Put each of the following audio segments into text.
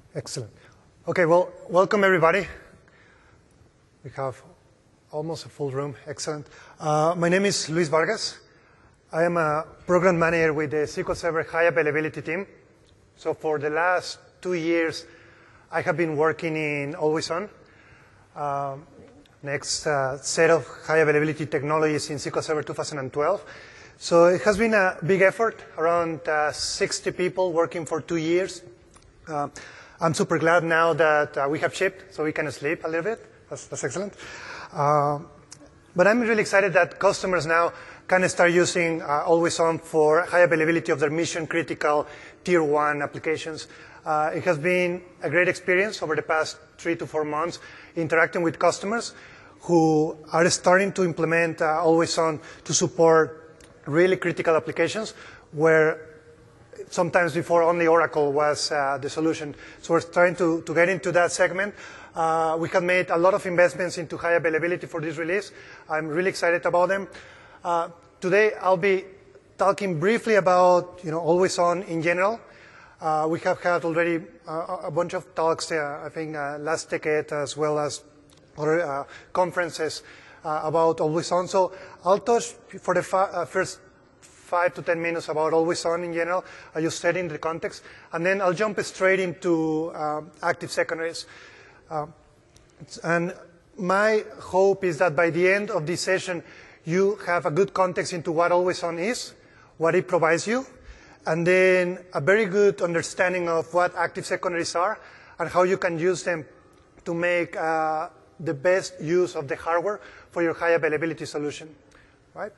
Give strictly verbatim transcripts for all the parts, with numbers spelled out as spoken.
Excellent. Okay, well, welcome everybody. We have almost a full room. Excellent. Uh, my name is Luis Vargas. I am a program manager with the S Q L Server High Availability team. So for the last two years, I have been working in Always On. Um, next uh, set of high availability technologies in S Q L Server two thousand twelve. So it has been a big effort, around uh, sixty people working for two years. Uh, I'm super glad now that uh, we have shipped, so we can sleep a little bit. That's, that's excellent. Uh, but I'm really excited that customers now can start using uh, Always On for high availability of their mission-critical tier one applications. Uh, it has been a great experience over the past three to four months interacting with customers who are starting to implement uh, Always On to support really critical applications where sometimes before only Oracle was uh, the solution. So we're trying to, to get into that segment. Uh, we have made a lot of investments into high availability for this release. I'm really excited about them. Uh, today, I'll be talking briefly about you know, Always On in general. Uh, we have had already uh, a bunch of talks, uh, I think, uh, last decade, as well as other uh, conferences uh, about Always On. So I'll touch for the uh, first five to ten minutes about Always On in general, uh, just setting the context, and then I'll jump straight into uh, active secondaries. Uh, and my hope is that by the end of this session, you have a good context into what Always On is, what it provides you, and then a very good understanding of what active secondaries are and how you can use them to make uh, the best use of the hardware for your high availability solution, right?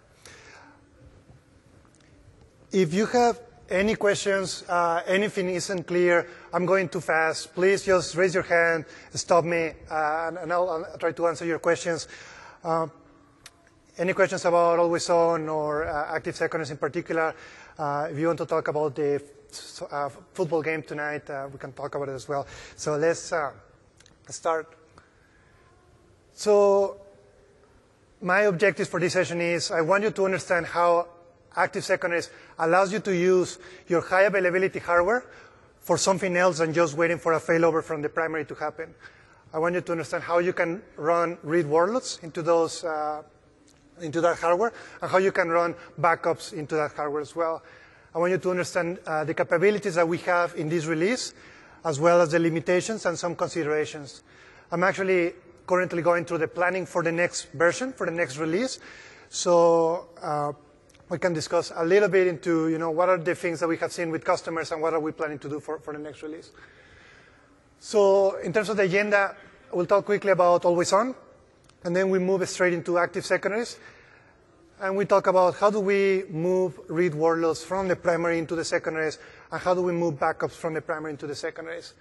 If you have any questions, uh, anything isn't clear, I'm going too fast, please just raise your hand, stop me, uh, and, and I'll, I'll try to answer your questions. Uh, any questions about Always On or uh, active secondaries in particular? Uh, if you want to talk about the uh, football game tonight, uh, we can talk about it as well. So let's uh, start. So my objective for this session is I want you to understand how active secondaries allows you to use your high availability hardware for something else than just waiting for a failover from the primary to happen. I want you to understand how you can run read workloads into those uh, into that hardware and how you can run backups into that hardware as well. I want you to understand uh, the capabilities that we have in this release, as well as the limitations and some considerations. I'm actually currently going through the planning for the next version, for the next release. So uh, we can discuss a little bit into, you know, what are the things that we have seen with customers and what are we planning to do for, for the next release. So in terms of the agenda, we'll talk quickly about Always On, and then we move straight into active secondaries. And we talk about how do we move read workloads from the primary into the secondaries, and how do we move backups from the primary into the secondaries.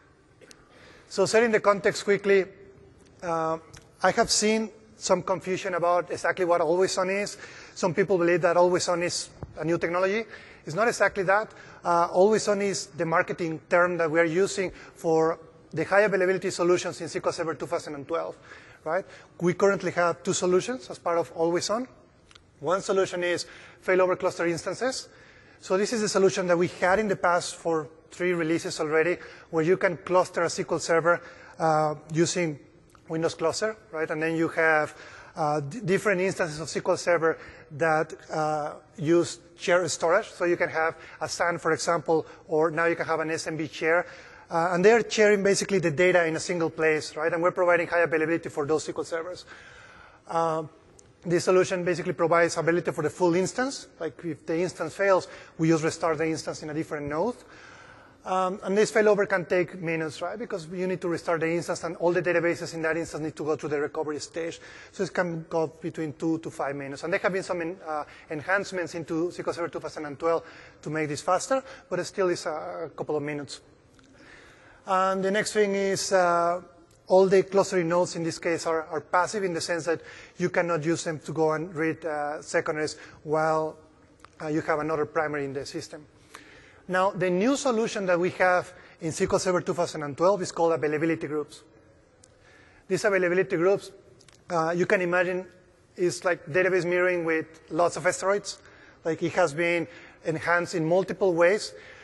So setting the context quickly, uh, I have seen some confusion about exactly what Always On is. Some people believe that Always On is a new technology. It's not exactly that. Uh, Always On is the marketing term that we are using for the high availability solutions in S Q L Server two thousand twelve, right? We currently have two solutions as part of Always On. One solution is failover cluster instances. So this is a solution that we had in the past for three releases already, where you can cluster a S Q L Server uh, using Windows Cluster, right? And then you have uh, different instances of S Q L Server that uh, use shared storage. So you can have a S A N, for example, or now you can have an S M B share. Uh, and they're sharing basically the data in a single place, right? And we're providing high availability for those S Q L servers. Uh, this solution basically provides ability for the full instance. Like if the instance fails, we just restart the instance in a different node. Um, and this failover can take minutes, right? Because you need to restart the instance, and all the databases in that instance need to go through the recovery stage. So it can go between two to five minutes. And there have been some in, uh, enhancements into S Q L Server two thousand twelve to make this faster, but it still is a couple of minutes. And the next thing is uh, all the clustering nodes in this case are, are passive in the sense that you cannot use them to go and read uh, secondaries while uh, you have another primary in the system. Now, the new solution that we have in S Q L Server two thousand twelve is called availability groups. These availability groups, uh, you can imagine, is like database mirroring with lots of asteroids. Like it has been enhanced in multiple ways.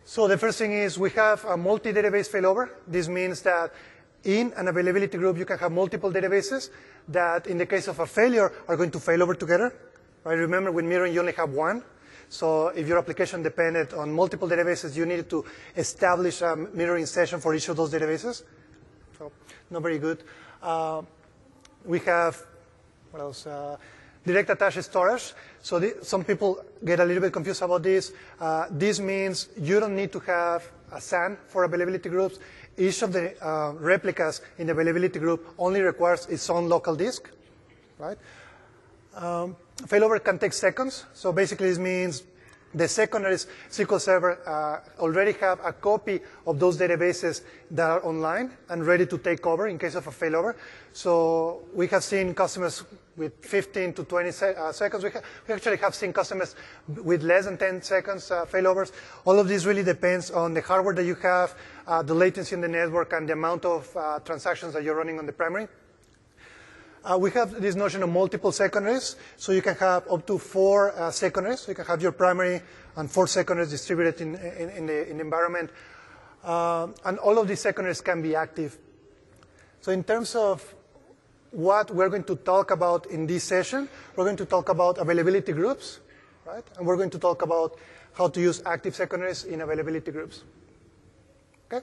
So the first thing is we have a multi-database failover. This means that in an availability group, you can have multiple databases that, in the case of a failure, are going to fail over together. Right? Remember, with mirroring, you only have one. So if your application depended on multiple databases, you needed to establish a mirroring session for each of those databases. So not very good. Uh, we have, what else? Uh, direct attached storage. So the, some people get a little bit confused about this. Uh, this means you don't need to have a S A N for availability groups. Each of the uh, replicas in the availability group only requires its own local disk, right? Um, failover can take seconds. So basically this means the secondary S Q L Server uh, already have a copy of those databases that are online and ready to take over in case of a failover. So we have seen customers with fifteen to twenty se uh, seconds. We, we actually have seen customers with less than ten seconds uh, failovers. All of this really depends on the hardware that you have, uh, the latency in the network, and the amount of uh, transactions that you're running on the primary. Uh, we have this notion of multiple secondaries, so you can have up to four uh, secondaries. So you can have your primary and four secondaries distributed in, in, in, the, in the environment. Uh, and all of these secondaries can be active. So in terms of what we're going to talk about in this session, we're going to talk about availability groups, right? And we're going to talk about how to use active secondaries in availability groups. Okay?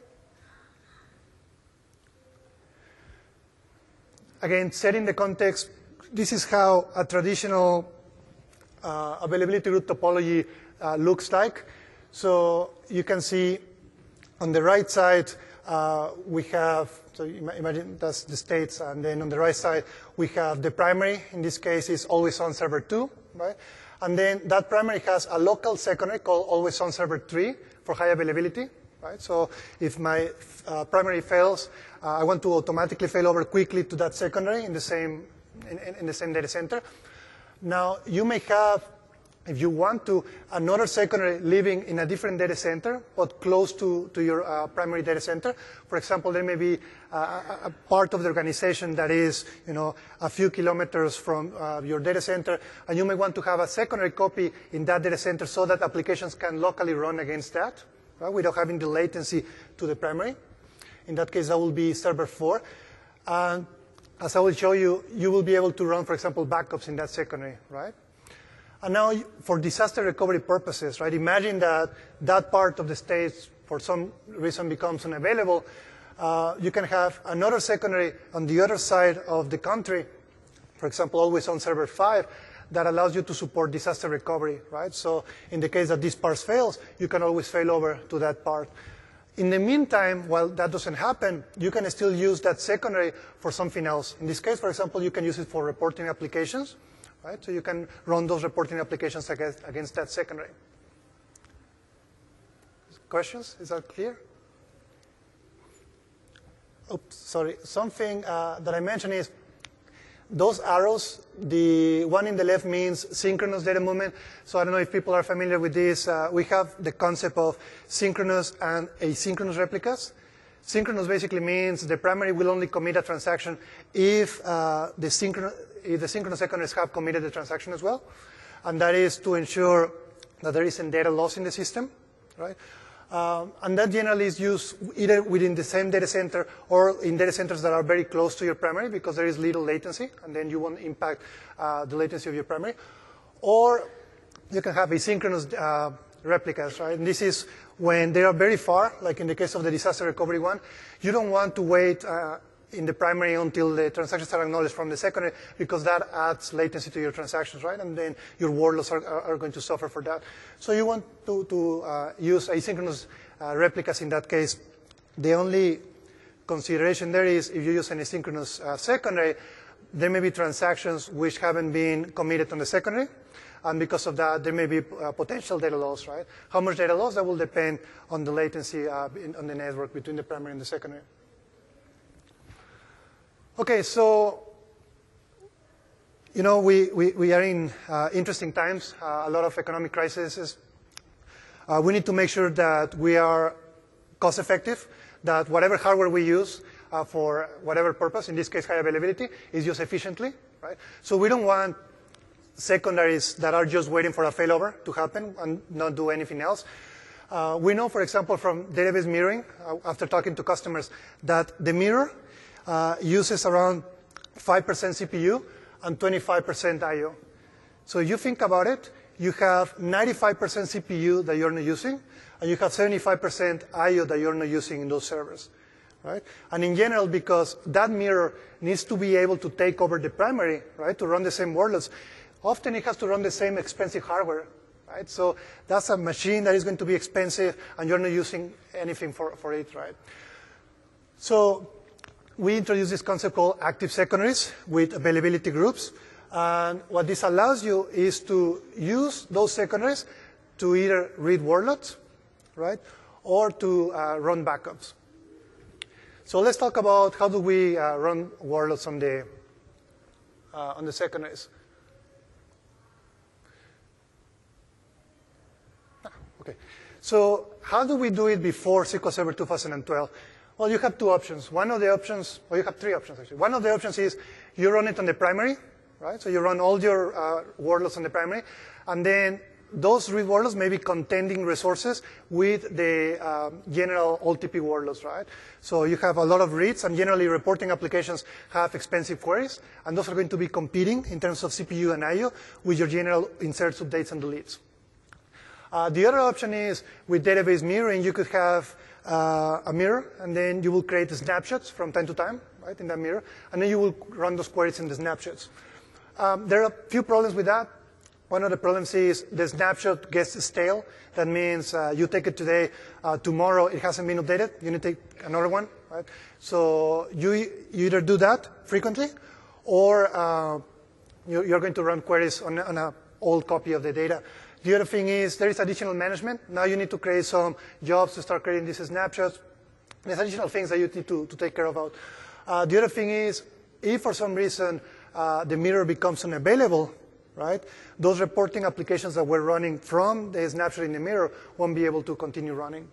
Again, setting the context, this is how a traditional uh, availability group topology uh, looks like. So you can see on the right side, uh, we have, so imagine that's the states, and then on the right side, we have the primary. In this case, is always on server two, right? And then that primary has a local secondary called always on server three for high availability. Right? So if my uh, primary fails, uh, I want to automatically fail over quickly to that secondary in the same in, in the same data center. Now you may have, if you want to, another secondary living in a different data center, but close to to your uh, primary data center. For example, there may be uh, a, a part of the organization that is, you know, a few kilometers from uh, your data center, and you may want to have a secondary copy in that data center so that applications can locally run against that. Right, without having the latency to the primary. In that case, that will be server four. And as I will show you, you will be able to run, for example, backups in that secondary, right? And now, for disaster recovery purposes, right, imagine that that part of the state, for some reason, becomes unavailable. Uh, you can have another secondary on the other side of the country, for example, always on server five, that allows you to support disaster recovery, right? So in the case that this part fails, you can always fail over to that part. In the meantime, while that doesn't happen, you can still use that secondary for something else. In this case, for example, you can use it for reporting applications, right? So you can run those reporting applications against, against that secondary. Questions? Is that clear? Oops, sorry. Something uh, that I mentioned is those arrows, the one in the left means synchronous data movement. So I don't know if people are familiar with this. Uh, we have the concept of synchronous and asynchronous replicas. Synchronous basically means the primary will only commit a transaction if, uh, the, synchronous, if the synchronous secondaries have committed the transaction as well. And that is to ensure that there isn't data loss in the system, right? Um, and that generally is used either within the same data center or in data centers that are very close to your primary because there is little latency, and then you won't impact uh, the latency of your primary. Or you can have asynchronous uh, replicas, right? And this is when they are very far, like in the case of the disaster recovery one. You don't want to wait uh, in the primary until the transactions are acknowledged from the secondary because that adds latency to your transactions, right? And then your workloads are, are going to suffer for that. So you want to, to uh, use asynchronous uh, replicas in that case. The only consideration there is if you use an asynchronous uh, secondary, there may be transactions which haven't been committed on the secondary. And because of that, there may be uh, potential data loss, right? How much data loss? That will depend on the latency uh, in, on the network between the primary and the secondary. Okay, so, you know, we, we, we are in uh, interesting times, uh, a lot of economic crises. Uh, we need to make sure that we are cost effective, that whatever hardware we use uh, for whatever purpose, in this case high availability, is used efficiently, right? So we don't want secondaries that are just waiting for a failover to happen and not do anything else. Uh, we know, for example, from database mirroring, uh, after talking to customers, that the mirror uh, uses around five percent C P U and twenty-five percent I O. So if you think about it, you have ninety-five percent C P U that you're not using, and you have seventy-five percent I O that you're not using in those servers. Right? And in general, because that mirror needs to be able to take over the primary, right, to run the same workloads, often it has to run the same expensive hardware. Right? So that's a machine that is going to be expensive, and you're not using anything for, for it. Right? So we introduced this concept called active secondaries with availability groups. And what this allows you is to use those secondaries to either read workloads, right, or to uh, run backups. So let's talk about how do we uh, run workloads on the, uh, on the secondaries. Okay. So how do we do it before S Q L Server two thousand twelve? Well, you have two options. One of the options, well, you have three options, actually. One of the options is you run it on the primary, right? So you run all your uh, workloads on the primary, and then those read workloads may be contending resources with the um, general O L T P workloads, right? So you have a lot of reads, and generally reporting applications have expensive queries, and those are going to be competing in terms of C P U and I O with your general inserts, updates, and deletes. Uh, the other option is with database mirroring, you could have uh, a mirror, and then you will create snapshots from time to time, right, in that mirror, and then you will run those queries in the snapshots. Um, there are a few problems with that. One of the problems is the snapshot gets stale. That means uh, you take it today, uh, tomorrow it hasn't been updated. You need to take another one, right? So you, you either do that frequently, or uh, you, you're going to run queries on, on an old copy of the data. The other thing is there is additional management. Now you need to create some jobs to start creating these snapshots. There's additional things that you need to, to take care of. Uh, the other thing is if for some reason uh, the mirror becomes unavailable, right, those reporting applications that were running from the snapshot in the mirror won't be able to continue running.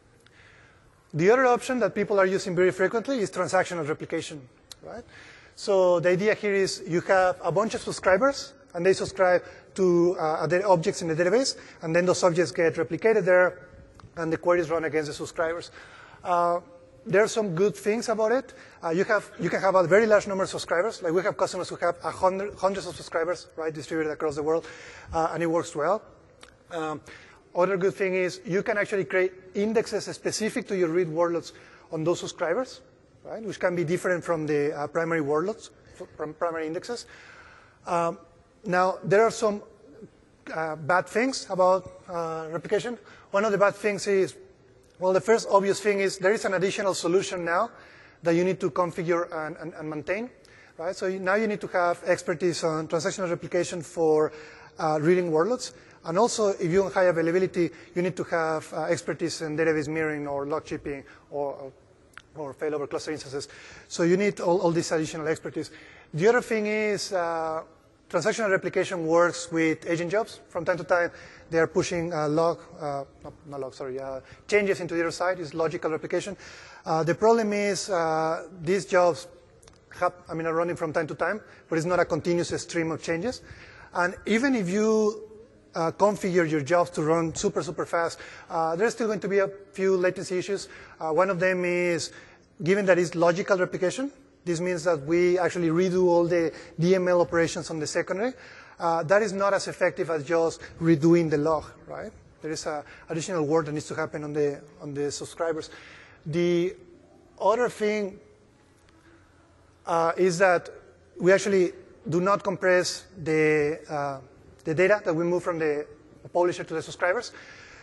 The other option that people are using very frequently is transactional replication, right? So the idea here is you have a bunch of subscribers, and they subscribe to uh, the objects in the database, and then those objects get replicated there, and the queries run against the subscribers. Uh, there are some good things about it. Uh, you, have, you can have a very large number of subscribers. Like we have customers who have a hundred, hundreds of subscribers, right, distributed across the world, uh, and it works well. Um, other good thing is you can actually create indexes specific to your read workloads on those subscribers, right, which can be different from the uh, primary workloads, from primary indexes. Um, now, there are some uh, bad things about uh, replication. One of the bad things is, well, the first obvious thing is there is an additional solution now that you need to configure and, and, and maintain, right? So you, now you need to have expertise on transactional replication for uh, reading workloads. And also, if you want high availability, you need to have uh, expertise in database mirroring or log chipping or, or failover cluster instances. So you need all, all this additional expertise. The other thing is uh, transactional replication works with agent jobs. From time to time, they are pushing uh, log, uh, no, not log, sorry, uh, changes into the other side. It's logical replication. Uh, the problem is uh, these jobs have, I mean, are running from time to time, but it's not a continuous stream of changes. And even if you uh, configure your jobs to run super, super fast, uh, there's still going to be a few latency issues. Uh, one of them is, given that it's logical replication, this means that we actually redo all the D M L operations on the secondary. Uh, that is not as effective as just redoing the log, right? There is a additional work that needs to happen on the, on the subscribers. The other thing uh, is that we actually do not compress the, uh, the data that we move from the publisher to the subscribers.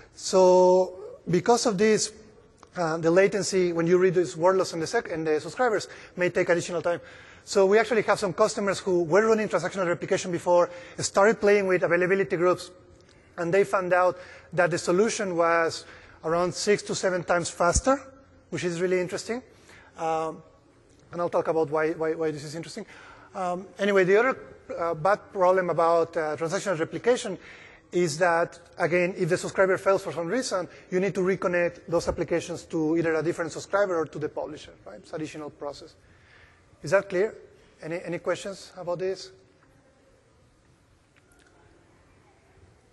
So because of this, Uh, the latency when you read these workloads in the, sec in the subscribers may take additional time. So we actually have some customers who were running transactional replication before, started playing with availability groups, and they found out that the solution was around six to seven times faster, which is really interesting. Um, and I'll talk about why, why, why this is interesting. Um, anyway, the other uh, bad problem about uh, transactional replication is that, again, if the subscriber fails for some reason, you need to reconnect those applications to either a different subscriber or to the publisher, right? It's an additional process. Is that clear? Any, any questions about this?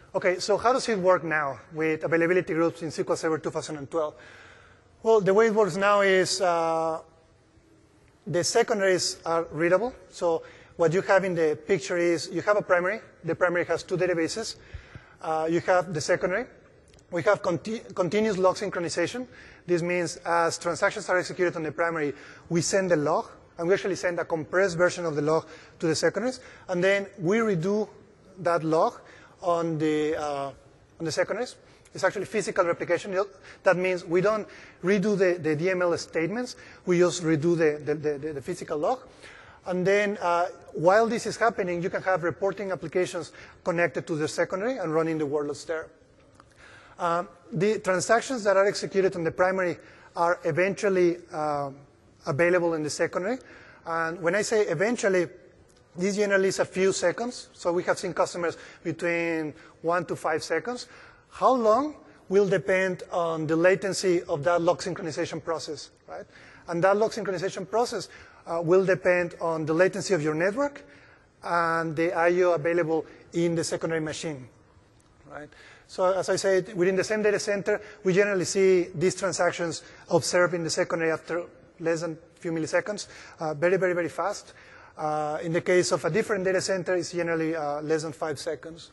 Okay, so how does it work now with availability groups in S Q L Server two thousand twelve? Well, the way it works now is uh, the secondaries are readable. So what you have in the picture is you have a primary. The primary has two databases. Uh, you have the secondary. We have conti continuous log synchronization. This means as transactions are executed on the primary, we send the log, and we actually send a compressed version of the log to the secondaries, and then we redo that log on the, uh, on the secondaries. It's actually physical replication. That means we don't redo the, the D M L statements. We just redo the, the, the, the physical log. And then uh, while this is happening, you can have reporting applications connected to the secondary and running the workloads there. Um, the transactions that are executed on the primary are eventually uh, available in the secondary. And when I say eventually, this generally is a few seconds. So we have seen customers between one to five seconds. How long will depend on the latency of that log synchronization process, right? And that log synchronization process uh, will depend on the latency of your network and the I O available in the secondary machine, right? So as I said, within the same data center, we generally see these transactions observed in the secondary after less than a few milliseconds, uh, very, very, very fast. Uh, in the case of a different data center, it's generally uh, less than five seconds.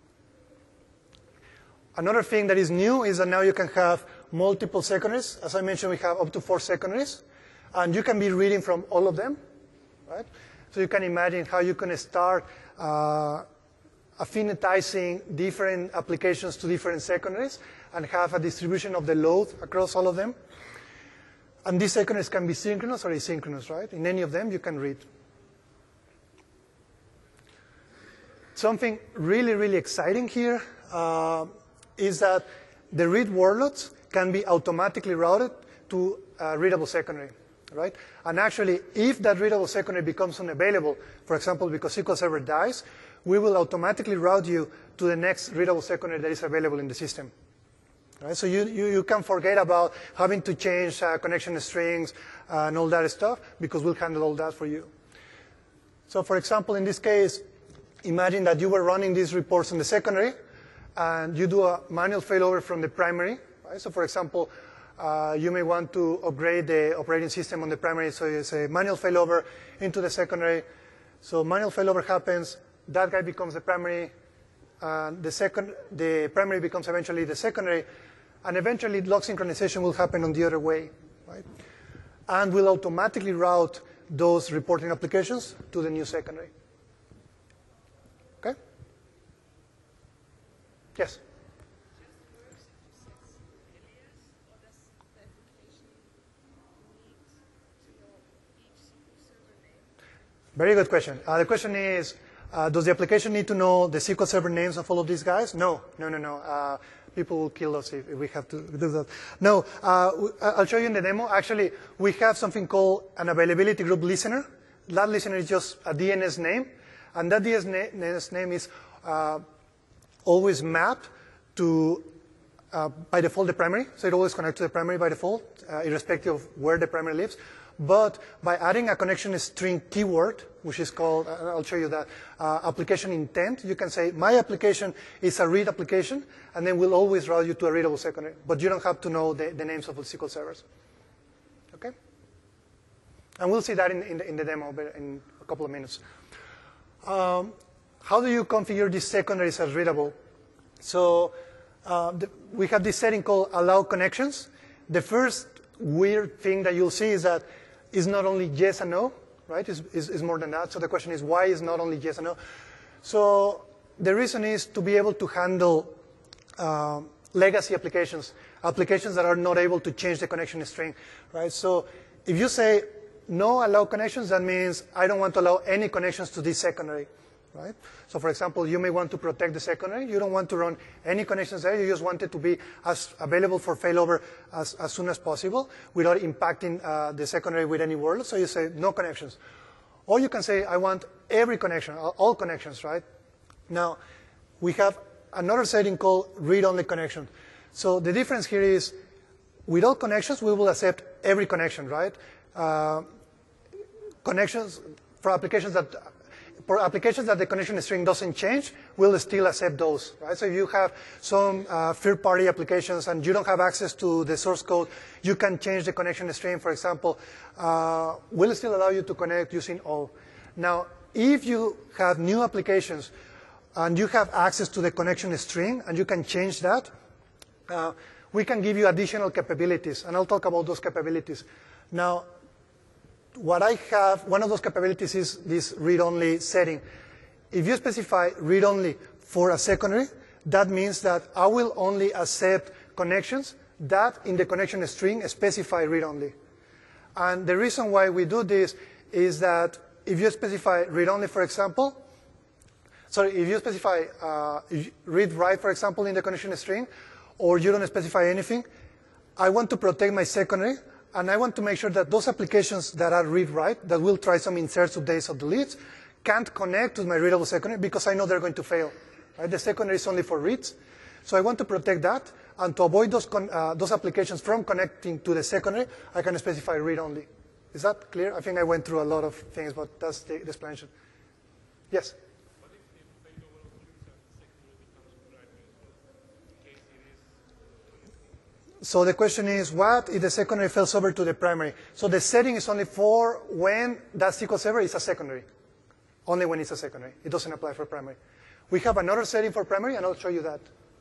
Another thing that is new is that now you can have multiple secondaries. As I mentioned, we have up to four secondaries, and you can be reading from all of them, right? So you can imagine how you can start uh, affinitizing different applications to different secondaries and have a distribution of the load across all of them. And these secondaries can be synchronous or asynchronous, right? In any of them, you can read. Something really, really exciting here uh, is that the read workloads can be automatically routed to a readable secondary, right? And actually, if that readable secondary becomes unavailable, for example, because S Q L Server dies, we will automatically route you to the next readable secondary that is available in the system. Right? So you, you, you can forget about having to change uh, connection strings uh, and all that stuff, because we'll handle all that for you. So for example, in this case, imagine that you were running these reports on the secondary, and you do a manual failover from the primary. Right? So for example, uh, you may want to upgrade the operating system on the primary, so you say manual failover into the secondary. So manual failover happens, that guy becomes the primary, and the, second, the primary becomes eventually the secondary, and eventually log synchronization will happen on the other way, right? And will automatically route those reporting applications to the new secondary. Okay? Yes? Very good question. Uh, the question is, uh, does the application need to know the S Q L Server names of all of these guys? No, no, no, no. Uh, people will kill us if, if we have to do that. No, uh, I'll show you in the demo. Actually, we have something called an availability group listener. That listener is just a D N S name, and that D N S name is uh, always mapped to, uh, by default, the primary. So it always connects to the primary by default, uh, irrespective of where the primary lives. But by adding a connection string keyword, which is called, uh, I'll show you that, uh, application intent, you can say, my application is a read application, and then we'll always route you to a readable secondary. But you don't have to know the, the names of the S Q L servers. Okay? And we'll see that in, in, the, in the demo in a couple of minutes. Um, how do you configure these secondaries as readable? So uh, the, we have this setting called allow connections. The first weird thing that you'll see is that it's not only yes and no, right? It's, it's, it's more than that. So the question is, why is not only yes and no? So the reason is to be able to handle uh, legacy applications, applications that are not able to change the connection string, right? So if you say no allow connections, that means I don't want to allow any connections to this secondary, right? So for example, you may want to protect the secondary. You don't want to run any connections there. You just want it to be as available for failover as, as soon as possible without impacting uh, the secondary with any workload. So you say no connections. Or you can say I want every connection, all connections, right? Now, we have another setting called read-only connection. So the difference here is with all connections, we will accept every connection, right? Uh, connections for applications that for applications that the connection string doesn't change, will still accept those, right? So if you have some uh, third-party applications and you don't have access to the source code, you can change the connection string, for example, uh, will still allow you to connect using all. Now, if you have new applications and you have access to the connection string and you can change that, uh, we can give you additional capabilities, and I'll talk about those capabilities. Now, what I have, one of those capabilities is this read-only setting. If you specify read-only for a secondary, that means that I will only accept connections that in the connection string specify read-only. And the reason why we do this is that if you specify read-only, for example, sorry, if you specify uh, read-write, for example, in the connection string, or you don't specify anything, I want to protect my secondary, and I want to make sure that those applications that are read-write, that will try some inserts, updates, or deletes, can't connect to my readable secondary because I know they're going to fail. Right? The secondary is only for reads. So I want to protect that, and to avoid those, con uh, those applications from connecting to the secondary, I can specify read-only. Is that clear? I think I went through a lot of things, but that's the, the explanation. Yes? What if the failover of the secondary becomes primary as well, in case it is? So the question is, what if the secondary fails over to the primary? So the setting is only for when that S Q L Server is a secondary. Only when it's a secondary. It doesn't apply for primary. We have another setting for primary, and I'll show you that.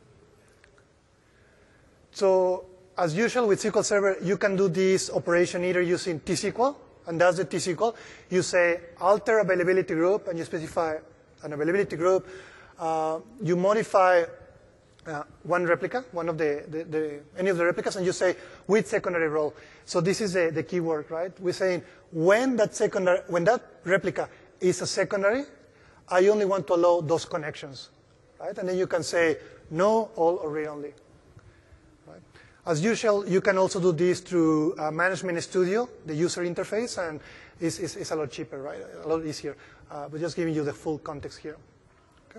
So as usual with S Q L Server, you can do this operation either using T S Q L, and that's the T S Q L. You say alter availability group, and you specify an availability group. Uh, you modify uh, one replica, one of the, the, the, any of the replicas, and you say with secondary role. So this is the, the keyword, right? We're saying when that secondary, when that replica is a secondary, I only want to allow those connections, right? And then you can say no, all, or read only. Right? As usual, you can also do this through uh, Management Studio, the user interface, and it's, it's, it's a lot cheaper, right? A lot easier. Uh, but just giving you the full context here. Okay.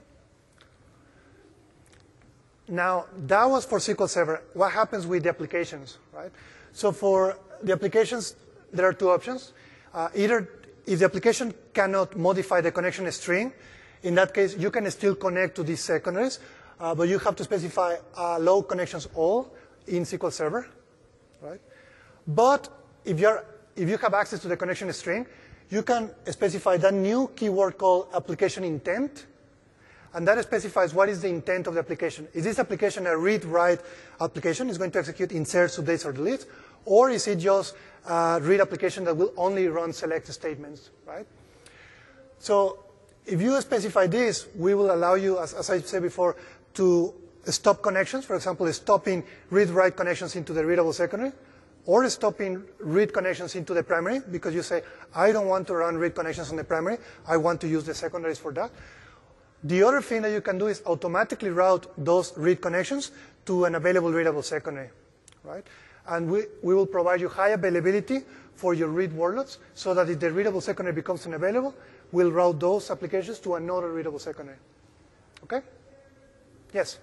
Now, that was for S Q L Server. What happens with the applications, right? So for the applications, there are two options. Uh, either if the application cannot modify the connection string, in that case, you can still connect to these secondaries, uh, but you have to specify uh, low connections all in S Q L Server, right? But if, you're, if you have access to the connection string, you can specify that new keyword called application intent, and that specifies what is the intent of the application. Is this application a read-write application? It's going to execute inserts, updates, or deletes, or is it just a read application that will only run select statements, right? So if you specify this, we will allow you, as, as I said before, to stop connections. For example, stopping read-write connections into the readable secondary, or stopping read connections into the primary, because you say, I don't want to run read connections on the primary. I want to use the secondaries for that. The other thing that you can do is automatically route those read connections to an available readable secondary, right? And we, we will provide you high availability for your read workloads, so that if the readable secondary becomes unavailable, we'll route those applications to another readable secondary. Okay? Yes?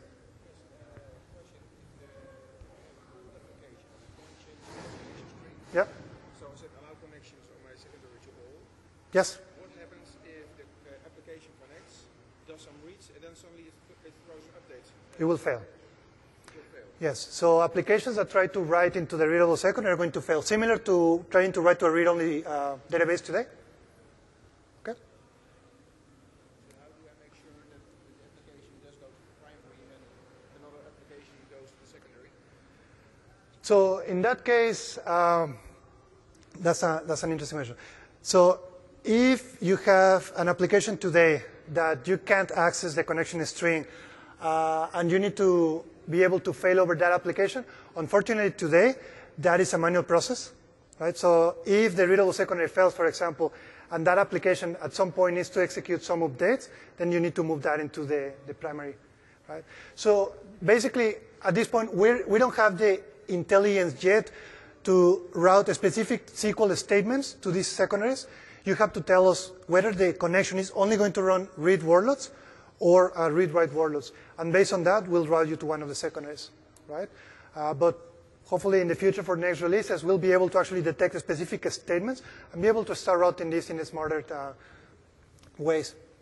Yeah. So I said allow connections on my secondary to all. Yes. What happens if the uh, application connects, does some reads, and then suddenly it, it throws updates? It will fail. It will fail. Yes. So applications that try to write into the readable secondary are going to fail, similar to trying to write to a read-only uh, database today. Okay. So how do I make sure that the application does go to the primary and another application goes to the secondary? So in that case, um, that's, a, that's an interesting question. So if you have an application today that you can't access the connection string, uh, and you need to be able to fail over that application, unfortunately today, that is a manual process, right? So if the readable secondary fails, for example, and that application at some point needs to execute some updates, then you need to move that into the, the primary, right? So basically, at this point, we're, we don't have the intelligence yet to route specific S Q L statements to these secondaries. You have to tell us whether the connection is only going to run read workloads or uh, read-write workloads. And based on that, we'll route you to one of the secondaries, right? Uh, but hopefully in the future for next releases, we'll be able to actually detect specific statements and be able to start routing this in smarter uh, ways.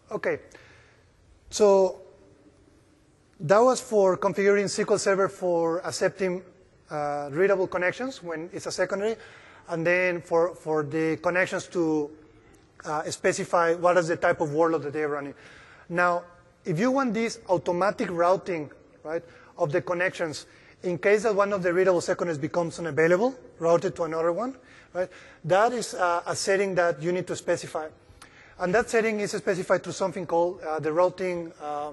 Okay. So that was for configuring S Q L Server for accepting uh, readable connections when it's a secondary, and then for, for the connections to uh, specify what is the type of workload that they're running. Now, if you want this automatic routing, right, of the connections, in case that one of the readable secondaries becomes unavailable, routed to another one, right, that is uh, a setting that you need to specify. And that setting is specified through something called uh, the routing. Uh,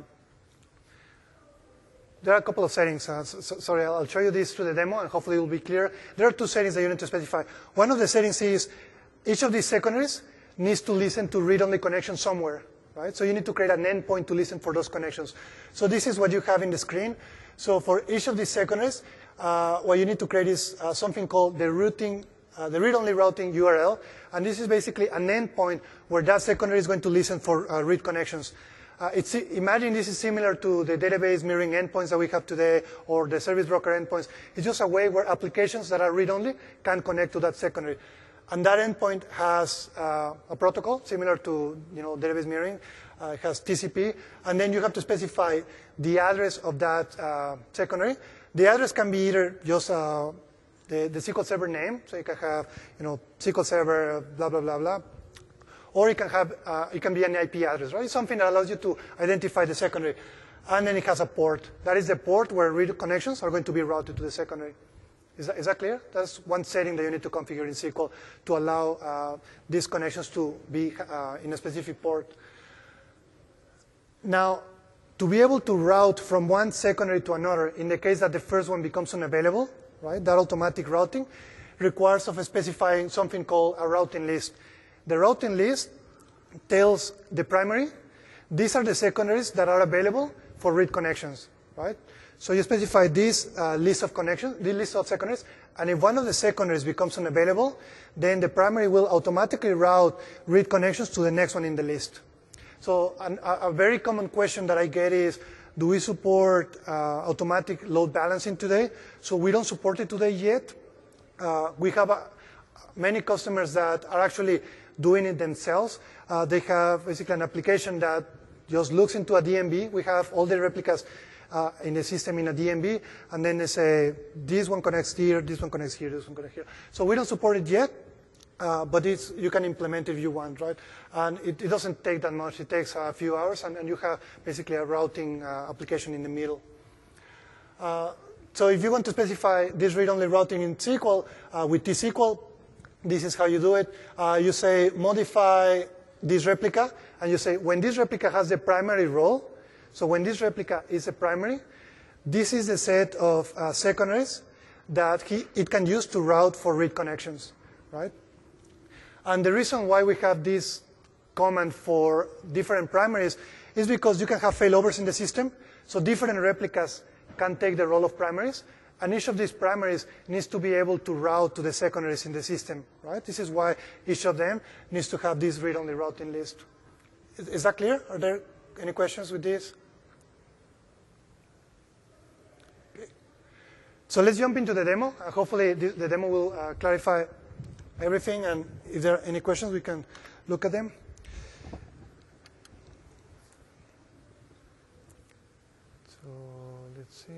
there are a couple of settings. Uh, so, sorry, I'll show you this through the demo, and hopefully it will be clear. There are two settings that you need to specify. One of the settings is each of these secondaries needs to listen to read-only connections somewhere, right? So you need to create an endpoint to listen for those connections. So this is what you have in the screen. So for each of these secondaries, uh, what you need to create is uh, something called the routing, uh, the read-only routing U R L. And this is basically an endpoint where that secondary is going to listen for uh, read connections. Uh, it's, imagine this is similar to the database mirroring endpoints that we have today or the service broker endpoints. It's just a way where applications that are read-only can connect to that secondary. And that endpoint has uh, a protocol similar to you know, database mirroring. Uh, it has T C P. And then you have to specify the address of that uh, secondary. The address can be either just uh, the, the S Q L Server name. So you can have you know, S Q L Server blah, blah, blah, blah. Or it can, have, uh, it can be an I P address, right? It's something that allows you to identify the secondary. And then it has a port. That is the port where read connections are going to be routed to the secondary. Is that, is that clear? That's one setting that you need to configure in S Q L to allow uh, these connections to be uh, in a specific port. Now, to be able to route from one secondary to another, in the case that the first one becomes unavailable, right, that automatic routing requires of specifying something called a routing list. The routing list tells the primary, these are the secondaries that are available for read connections, right? So you specify this uh, list of connections, this list of secondaries, and if one of the secondaries becomes unavailable, then the primary will automatically route read connections to the next one in the list. So an, a, a very common question that I get is, do we support uh, automatic load balancing today? So we don't support it today yet. Uh, we have a, many customers that are actually doing it themselves. Uh, they have basically an application that just looks into a D M B. We have all the replicas uh, in the system in a D M B, and then they say, this one connects here, this one connects here, this one connects here. So we don't support it yet, uh, but it's, you can implement if you want, right? And it, it doesn't take that much. It takes a few hours, and, and you have basically a routing uh, application in the middle. Uh, so if you want to specify this read-only routing in S Q L uh, with T S Q L, this is how you do it. Uh, you say modify this replica, and you say when this replica has the primary role, so when this replica is a primary, this is the set of uh, secondaries that he, it can use to route for read connections, right? And the reason why we have this command for different primaries is because you can have failovers in the system, so different replicas can take the role of primaries. And each of these primaries needs to be able to route to the secondaries in the system, right? This is why each of them needs to have this read-only routing list. Is, is that clear? Are there any questions with this? Okay. So let's jump into the demo. Uh, hopefully the, the demo will uh, clarify everything. And if there are any questions, we can look at them. So let's see.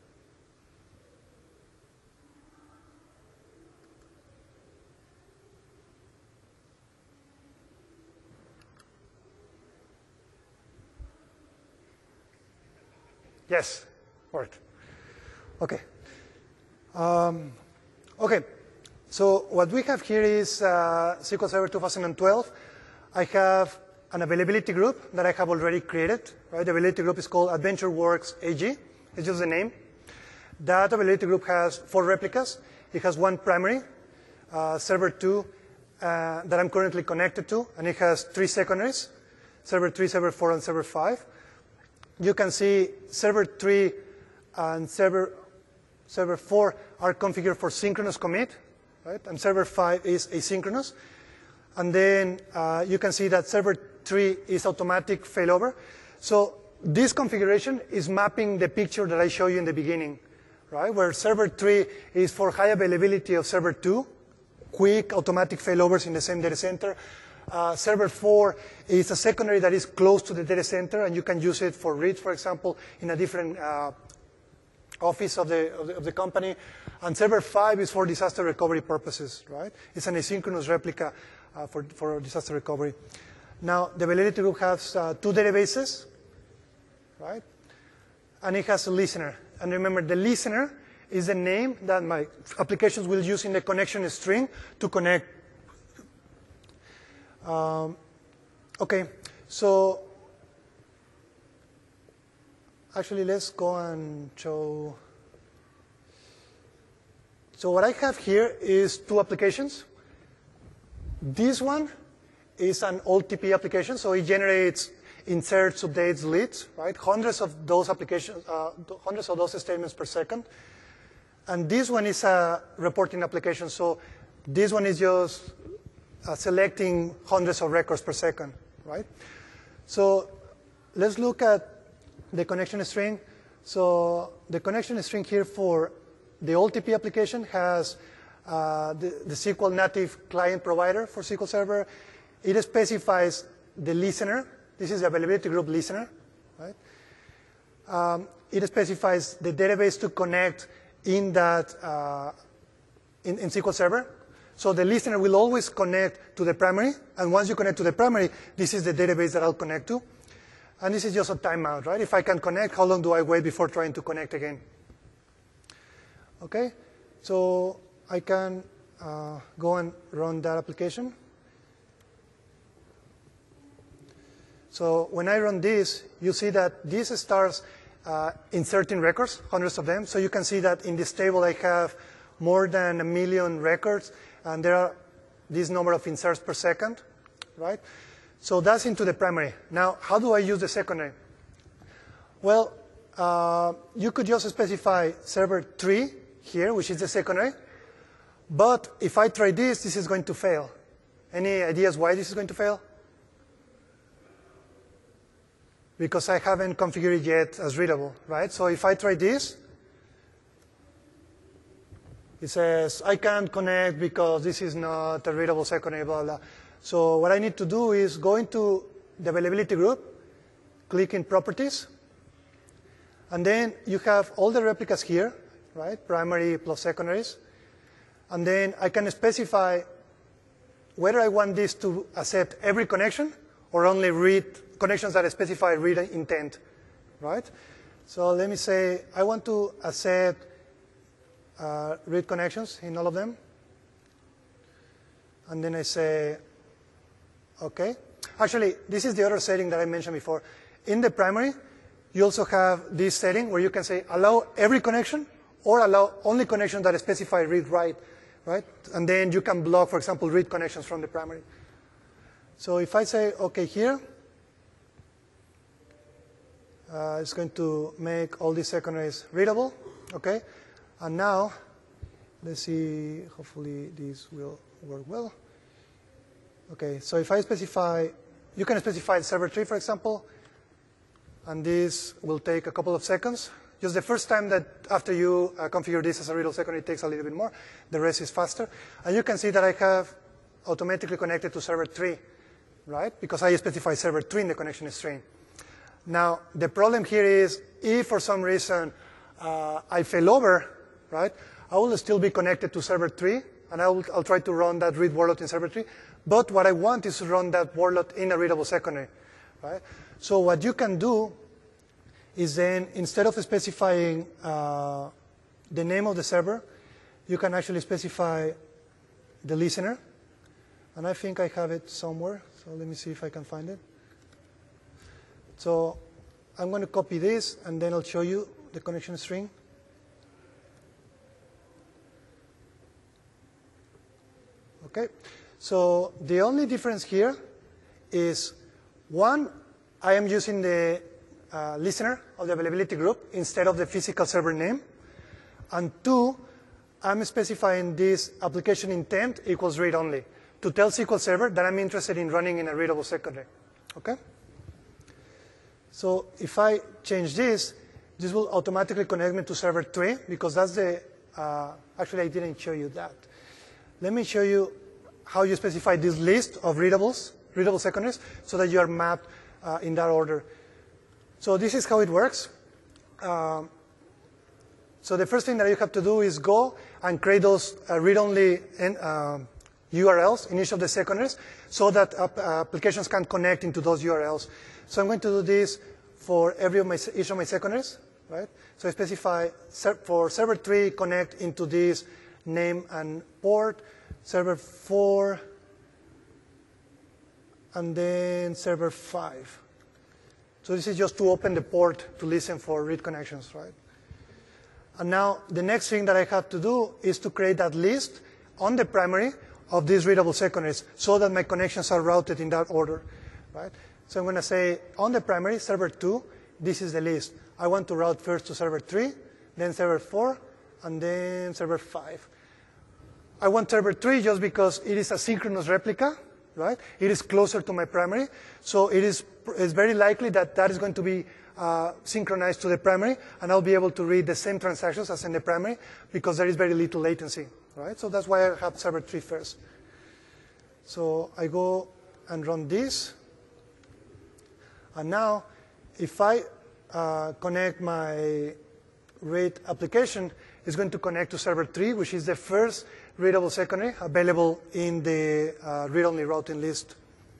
Yes, worked. Okay. Um, okay. So what we have here is uh, S Q L Server two thousand twelve. I have an availability group that I have already created. Right? The availability group is called AdventureWorks A G. It's just the name. That availability group has four replicas. It has one primary, uh, server two, uh, that I'm currently connected to, and it has three secondaries, server three, server four, and server five. You can see server three and server, server four are configured for synchronous commit, right? And server five is asynchronous. And then uh, you can see that server three is automatic failover. So this configuration is mapping the picture that I showed you in the beginning, right? Where server three is for high availability of server two, quick automatic failovers in the same data center. Uh, server four is a secondary that is close to the data center, and you can use it for reads, for example, in a different uh, office of the, of the, of the company. And server five is for disaster recovery purposes, right? It's an asynchronous replica uh, for, for disaster recovery. Now, the availability group has uh, two databases, right? And it has a listener. And remember, the listener is the name that my applications will use in the connection string to connect. Um, okay, so actually, let's go and show. So what I have here is two applications. This one is an O T P application, so it generates inserts, updates, deletes, right? Hundreds of those applications, uh, hundreds of those statements per second. And this one is a reporting application, so this one is just uh, selecting hundreds of records per second, right? So let's look at the connection string. So the connection string here for the O T P application has uh, the, the S Q L native client provider for S Q L Server. It specifies the listener. This is the availability group listener, right? Um, it specifies the database to connect in that uh, in, in S Q L Server. So the listener will always connect to the primary, and once you connect to the primary, this is the database that I'll connect to. And this is just a timeout, right? If I can connect, how long do I wait before trying to connect again? Okay, so I can uh, go and run that application. So when I run this, you see that this starts uh, inserting records, hundreds of them. So you can see that in this table I have more than a million records, and there are this number of inserts per second, right? So that's into the primary. Now, how do I use the secondary? Well, uh, you could just specify server three here, which is the secondary. But if I try this, this is going to fail. Any ideas why this is going to fail? Because I haven't configured it yet as readable, right? So if I try this, it says, I can't connect because this is not a readable secondary, blah, blah. So what I need to do is go into the availability group, click in properties, and then you have all the replicas here, right? Primary plus secondaries. And then I can specify whether I want this to accept every connection or only read connections that specify read intent, right? So let me say I want to accept uh, read connections in all of them. And then I say, OK. Actually, this is the other setting that I mentioned before. In the primary, you also have this setting where you can say allow every connection or allow only connections that specify read-write, right? And then you can block, for example, read connections from the primary. So if I say OK here, uh, it's going to make all these secondaries readable, OK? And now, let's see, hopefully this will work well. OK, so if I specify, you can specify server three, for example, and this will take a couple of seconds. Just the first time that after you uh, configure this as a readable secondary, it takes a little bit more. The rest is faster. And you can see that I have automatically connected to server three, right? Because I specify server three in the connection string. Now, the problem here is if for some reason uh, I fail over, right, I will still be connected to server three, and I will, I'll try to run that read warlord in server three. But what I want is to run that warlord in a readable secondary, right? So what you can do is then, instead of specifying uh, the name of the server, you can actually specify the listener. And I think I have it somewhere, so let me see if I can find it. So I'm going to copy this, and then I'll show you the connection string. OK. So the only difference here is, one, I am using the uh, listener of the availability group instead of the physical server name. And two, I'm specifying this application intent equals read only to tell S Q L Server that I'm interested in running in a readable secondary. OK? So if I change this, this will automatically connect me to server three, because that's the, uh, actually I didn't show you that. Let me show you how you specify this list of readables. readable secondaries so that you are mapped uh, in that order. So this is how it works. Um, so the first thing that you have to do is go and create those uh, read-only um, U R Ls in each of the secondaries so that uh, applications can connect into those U R Ls. So I'm going to do this for every of my, each of my secondaries, right? So I specify ser for server three, connect into this name and port, server four, and then server five. So this is just to open the port to listen for read connections, right? And now the next thing that I have to do is to create that list on the primary of these readable secondaries so that my connections are routed in that order, right? So I'm going to say on the primary, server two, this is the list. I want to route first to server three, then server four, and then server five. I want server three just because it is a synchronous replica, right? It is closer to my primary, so it is it's very likely that that is going to be uh, synchronized to the primary, and I'll be able to read the same transactions as in the primary because there is very little latency, right? So that's why I have server three first. So I go and run this, and now if I uh, connect my read application, it's going to connect to server three, which is the first readable secondary available in the uh, read-only routing list.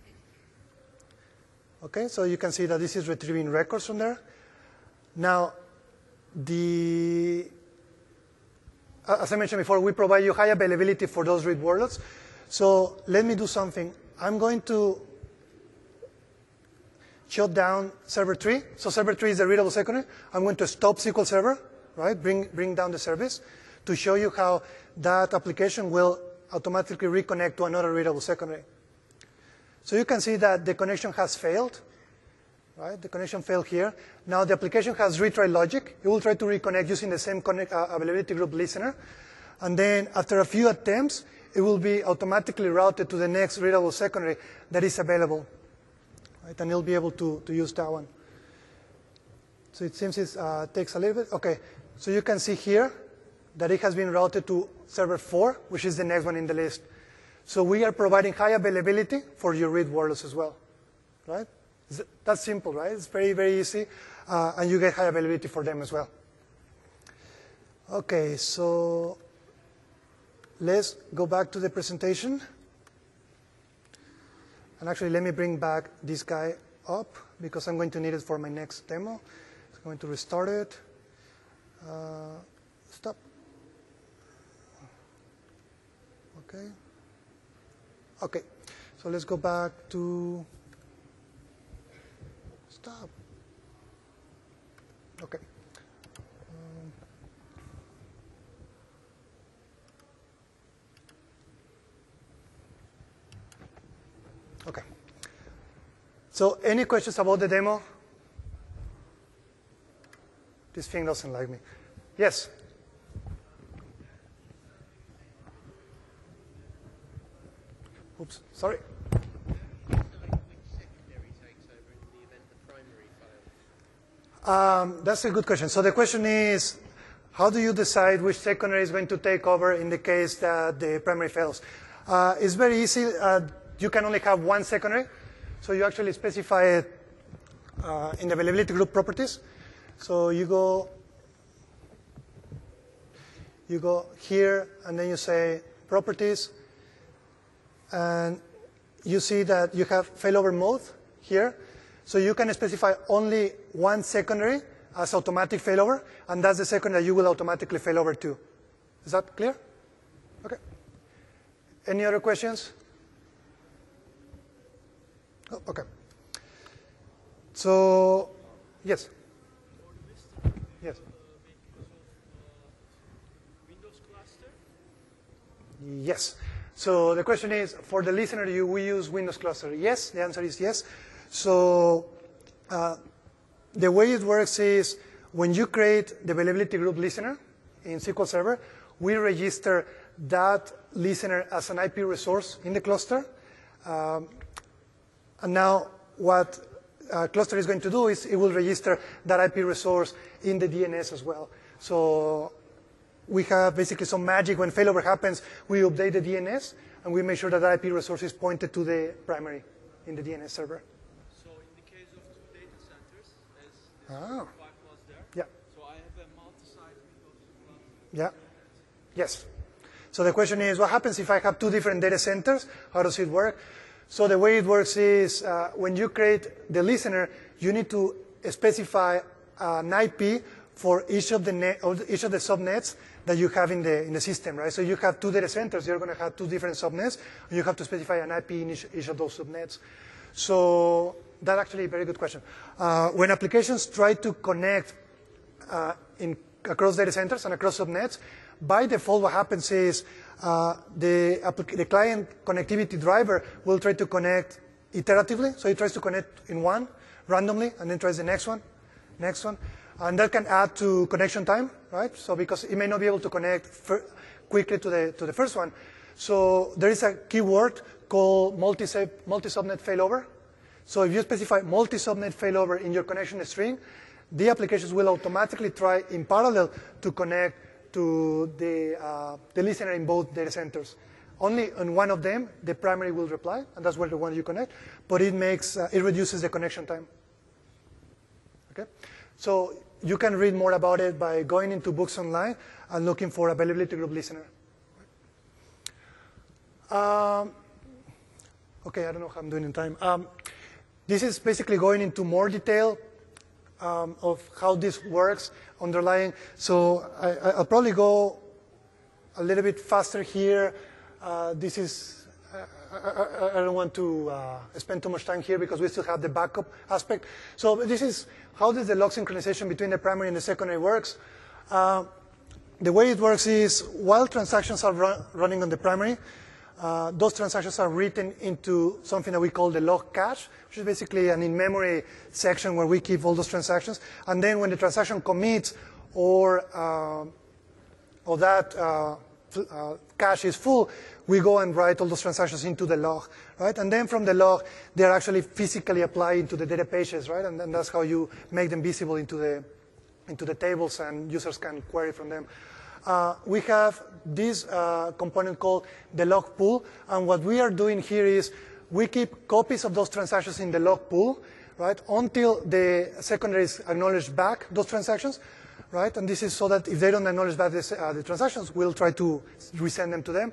Okay, so you can see that this is retrieving records from there. Now, the, as I mentioned before, we provide you high availability for those read workloads. So let me do something. I'm going to shut down server three. So server three is the readable secondary. I'm going to stop S Q L Server, right? Bring, bring down the service to show you how that application will automatically reconnect to another readable secondary. So you can see that the connection has failed, right? The connection failed here. Now the application has retry logic. It will try to reconnect using the same connect, uh, availability group listener. And then after a few attempts, it will be automatically routed to the next readable secondary that is available, right? And you'll be able to, to use that one. So it seems it uh, takes a little bit. Okay, so you can see here that it has been routed to server four, which is the next one in the list. So we are providing high availability for your read workloads as well, right? That's simple, right? It's very, very easy, uh, and you get high availability for them as well. Okay, so let's go back to the presentation. And actually, let me bring back this guy up, because I'm going to need it for my next demo. So I'm going to restart it. Uh, stop. Okay. Okay, so let's go back to stop. Okay. Um, okay. So any questions about the demo? This thing doesn't like me. Yes? Oops, sorry. Um, that's a good question. So the question is, how do you decide which secondary is going to take over in the case that the primary fails? Uh, it's very easy. Uh, you can only have one secondary. So you actually specify it uh, in the availability group properties. So you go, you go here, and then you say properties. And you see that you have failover mode here. So you can specify only one secondary as automatic failover, and that's the secondary that you will automatically failover to. Is that clear? Okay. Any other questions? Oh, okay. So, yes. Yes. Yes. So the question is, for the listener, do we use Windows cluster? Yes, the answer is yes. So uh, the way it works is, when you create the availability group listener in S Q L Server, we register that listener as an I P resource in the cluster. Um, and now what uh, cluster is going to do is it will register that I P resource in the D N S as well. So we have basically some magic. When failover happens, we update the D N S, and we make sure that the I P resource is pointed to the primary. in the D N S server. So in the case of two data centers, as this Ah. five was there, Yeah. so I have a multi-site Windows. Yeah. Yes. So the question is, what happens if I have two different data centers? How does it work? So the way it works is, uh, when you create the listener, you need to specify an I P for each of the net, or each of the subnets that you have in the in the system, right? So you have two data centers, you're going to have two different subnets, and you have to specify an I P in each, each of those subnets. So that's actually a very good question. Uh, when applications try to connect uh, in across data centers and across subnets, by default, what happens is uh, the, the client connectivity driver will try to connect iteratively. So it tries to connect in one randomly, and then tries the next one, next one. And that can add to connection time, right? So because it may not be able to connect quickly to the, to the first one. So there is a keyword called multi-subnet multi failover. So if you specify multi-subnet failover in your connection string, the applications will automatically try in parallel to connect to the, uh, the listener in both data centers. Only on one of them, the primary will reply, and that's where the one you connect, but it makes, uh, it reduces the connection time. Okay? So you can read more about it by going into books online and looking for availability group listener. Um, okay, I don't know how I'm doing in time. Um, this is basically going into more detail um, of how this works underlying. So I, I'll probably go a little bit faster here. Uh, this is, I, I, I don't want to uh, spend too much time here because we still have the backup aspect. So this is how does the log synchronization between the primary and the secondary works. Uh, the way it works is while transactions are run, running on the primary, uh, those transactions are written into something that we call the log cache, which is basically an in-memory section where we keep all those transactions. And then when the transaction commits or, uh, or that uh, uh, cache is full, we go and write all those transactions into the log, right? And then from the log, they're actually physically applied into the data pages, right? And then that's how you make them visible into the, into the tables and users can query from them. Uh, we have this uh, component called the log pool, and what we are doing here is we keep copies of those transactions in the log pool, right, until the secondaries acknowledge back those transactions, right? And this is so that if they don't acknowledge back this, uh, the transactions, we'll try to resend them to them.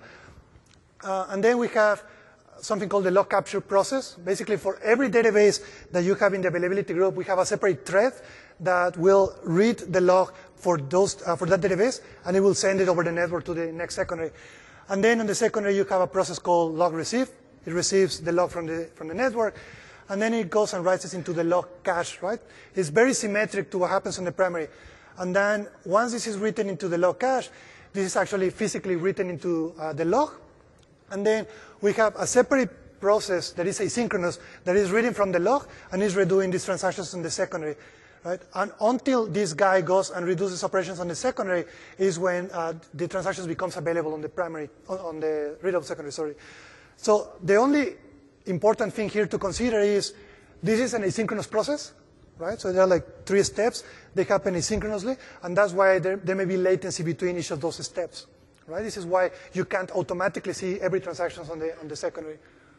Uh, and then we have something called the log capture process. Basically, for every database that you have in the availability group, we have a separate thread that will read the log for, those, uh, for that database, and it will send it over the network to the next secondary. And then on the secondary, you have a process called log receive. It receives the log from the, from the network, and then it goes and writes it into the log cache, right? It's very symmetric to what happens on the primary. And then once this is written into the log cache, this is actually physically written into uh, the log. And then we have a separate process that is asynchronous, that is reading from the log and is redoing these transactions in the secondary, right? And until this guy goes and reduces operations on the secondary is when uh, the transactions becomes available on the primary, on, on the read-up secondary, sorry. So the only important thing here to consider is this is an asynchronous process, right? So there are like three steps. They happen asynchronously, and that's why there, there may be latency between each of those steps. Right? This is why you can't automatically see every transaction on the, on the secondary.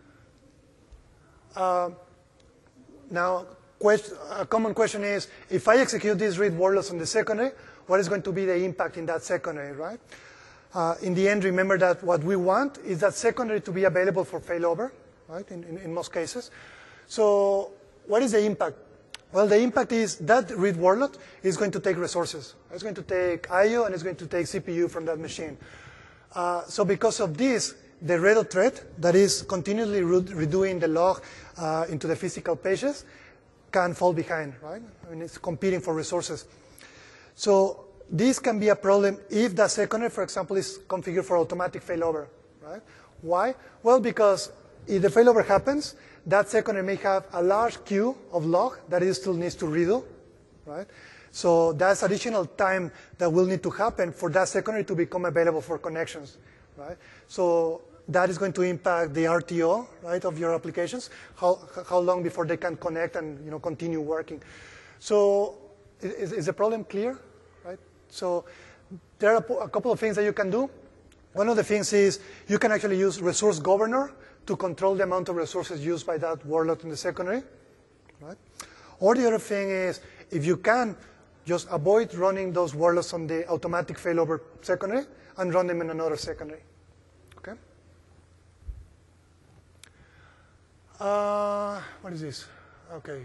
Uh, now, quest, a common question is, if I execute these read warlocks on the secondary, what is going to be the impact in that secondary, right? Uh, in the end, remember that what we want is that secondary to be available for failover, right, in, in, in most cases. So what is the impact? Well, the impact is that read warlock is going to take resources. It's going to take I O and it's going to take C P U from that machine. Uh, so because of this, the redo thread that is continually redoing the log uh, into the physical pages can fall behind, right? I mean, it's competing for resources. So this can be a problem if the secondary, for example, is configured for automatic failover, right? Why? Well, because if the failover happens, that secondary may have a large queue of log that it still needs to redo, right? So that's additional time that will need to happen for that secondary to become available for connections, right? So that is going to impact the R T O, right, of your applications, how, how long before they can connect and, you know, continue working. So is, is the problem clear, right? So there are a couple of things that you can do. One of the things is you can actually use resource governor to control the amount of resources used by that warlord in the secondary. Right? Or the other thing is, if you can, just avoid running those warlords on the automatic failover secondary and run them in another secondary. Okay? Uh, what is this? Okay.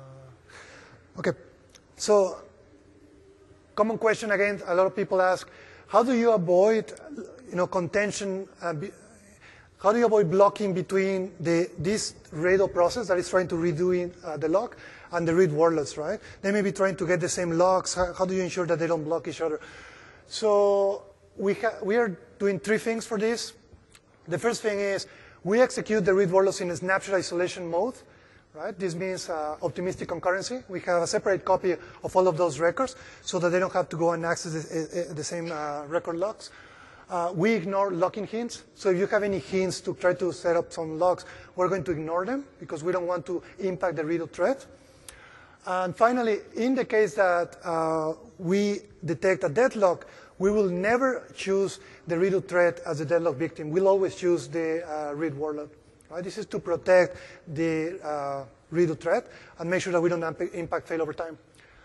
Uh, okay. So, common question again, a lot of people ask, how do you avoid, you know, contention, uh, be, how do you avoid blocking between the, this redo process that is trying to redo in, uh, the lock and the read warlords, right? They may be trying to get the same locks. How, how do you ensure that they don't block each other? So we, we are doing three things for this. The first thing is we execute the read warlords in a snapshot isolation mode. Right? This means uh, optimistic concurrency. We have a separate copy of all of those records so that they don't have to go and access the, the same uh, record locks. Uh, we ignore locking hints. So if you have any hints to try to set up some locks, we're going to ignore them because we don't want to impact the redo thread. And finally, in the case that uh, we detect a deadlock, we will never choose the redo thread as a deadlock victim. We'll always choose the uh, read warlord. Right? This is to protect the uh, redo thread and make sure that we don't impact failover time.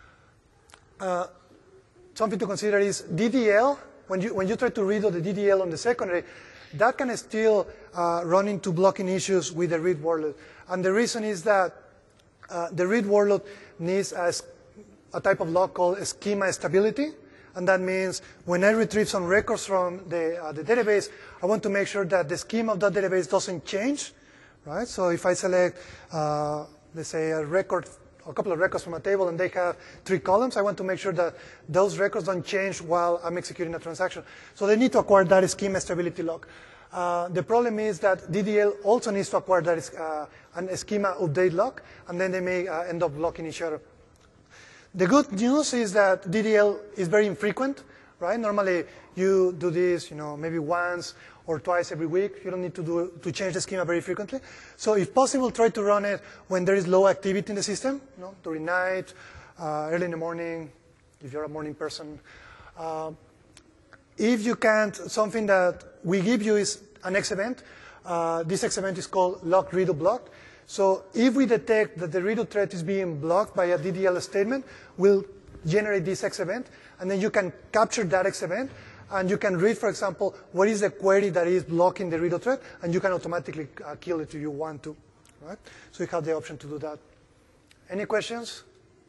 Uh, something to consider is D D L. When you, when you try to redo the D D L on the secondary, that can still uh, run into blocking issues with the read warlord. And the reason is that uh, the read warlord needs a, a type of lock called schema stability. And that means when I retrieve some records from the, uh, the database, I want to make sure that the schema of that database doesn't change, right? So if I select, uh, let's say, a record, a couple of records from a table, and they have three columns, I want to make sure that those records don't change while I'm executing a transaction. So they need to acquire that schema stability lock. Uh, the problem is that D D L also needs to acquire that uh, an schema update lock, and then they may uh, end up blocking each other. The good news is that D D L is very infrequent, right? Normally, you do this, you know, maybe once or twice every week. You don't need to do to change the schema very frequently. So, if possible, try to run it when there is low activity in the system, you know, during night, uh, early in the morning, if you're a morning person. Uh, if you can't, something that we give you is an X event. Uh, this X event is called lock redo blocked. So if we detect that the redo thread is being blocked by a D D L statement, we'll generate this X event, and then you can capture that X event, and you can read, for example, what is the query that is blocking the redo thread, and you can automatically uh, kill it if you want to, right? So you have the option to do that. Any questions?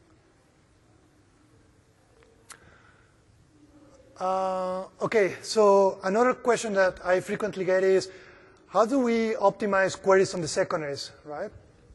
Uh, okay, so another question that I frequently get is, how do we optimize queries on the secondaries, right?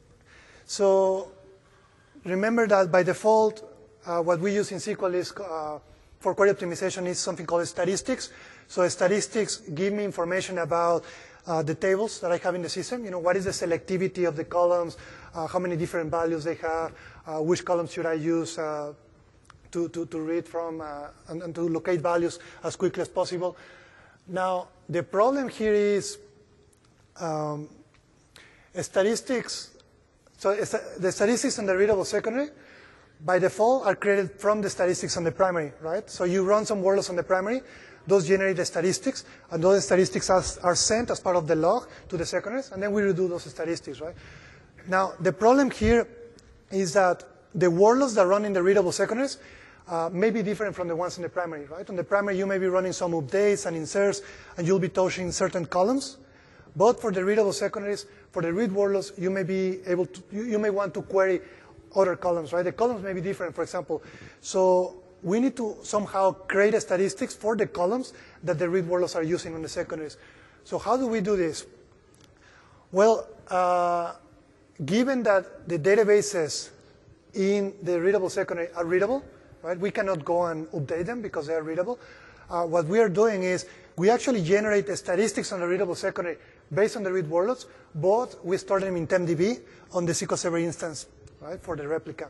So remember that by default, uh, what we use in S Q L is, uh, for query optimization is something called statistics. So statistics give me information about uh, the tables that I have in the system. You know, what is the selectivity of the columns, uh, how many different values they have, uh, which columns should I use uh, to, to, to read from uh, and, and to locate values as quickly as possible. Now, the problem here is Um, statistics, so the statistics on the readable secondary, by default, are created from the statistics on the primary, right? So you run some warlords on the primary, those generate the statistics, and those statistics are, are sent as part of the log to the secondaries, and then we redo those statistics, right? Now, the problem here is that the warlords that run in the readable secondaries uh, may be different from the ones in the primary, right? On the primary, you may be running some updates and inserts, and you'll be touching certain columns. But for the readable secondaries, for the read warlords, you may be able to, you, you may want to query other columns, right? The columns may be different, for example. So we need to somehow create a statistics for the columns that the read warlords are using on the secondaries. So how do we do this? Well, uh, given that the databases in the readable secondary are readable, right? We cannot go and update them because they are readable. Uh, what we are doing is we actually generate the statistics on the readable secondary based on the read warlords, but we store them in TempDB on the S Q L Server instance, right, for the replica.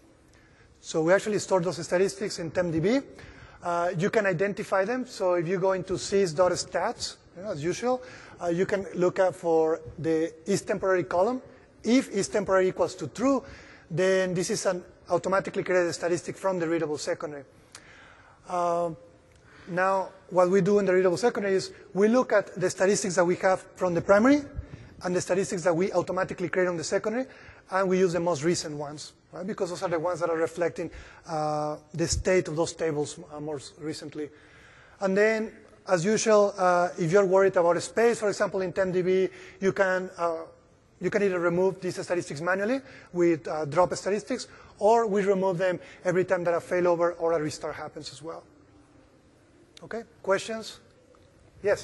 So we actually store those statistics in TempDB. Uh, you can identify them. So if you go into sys.stats, you know, as usual, uh, you can look up for the isTemporary column. If isTemporary equals to true, then this is an automatically created statistic from the readable secondary. Uh, now what we do in the readable secondary is we look at the statistics that we have from the primary and the statistics that we automatically create on the secondary, and we use the most recent ones, right? Because those are the ones that are reflecting uh, the state of those tables uh, more recently. And then, as usual, uh, if you're worried about space, for example, in TempDB, you can uh, you can either remove these statistics manually with uh, drop statistics, or we remove them every time that a failover or a restart happens as well. Okay, questions? Yes?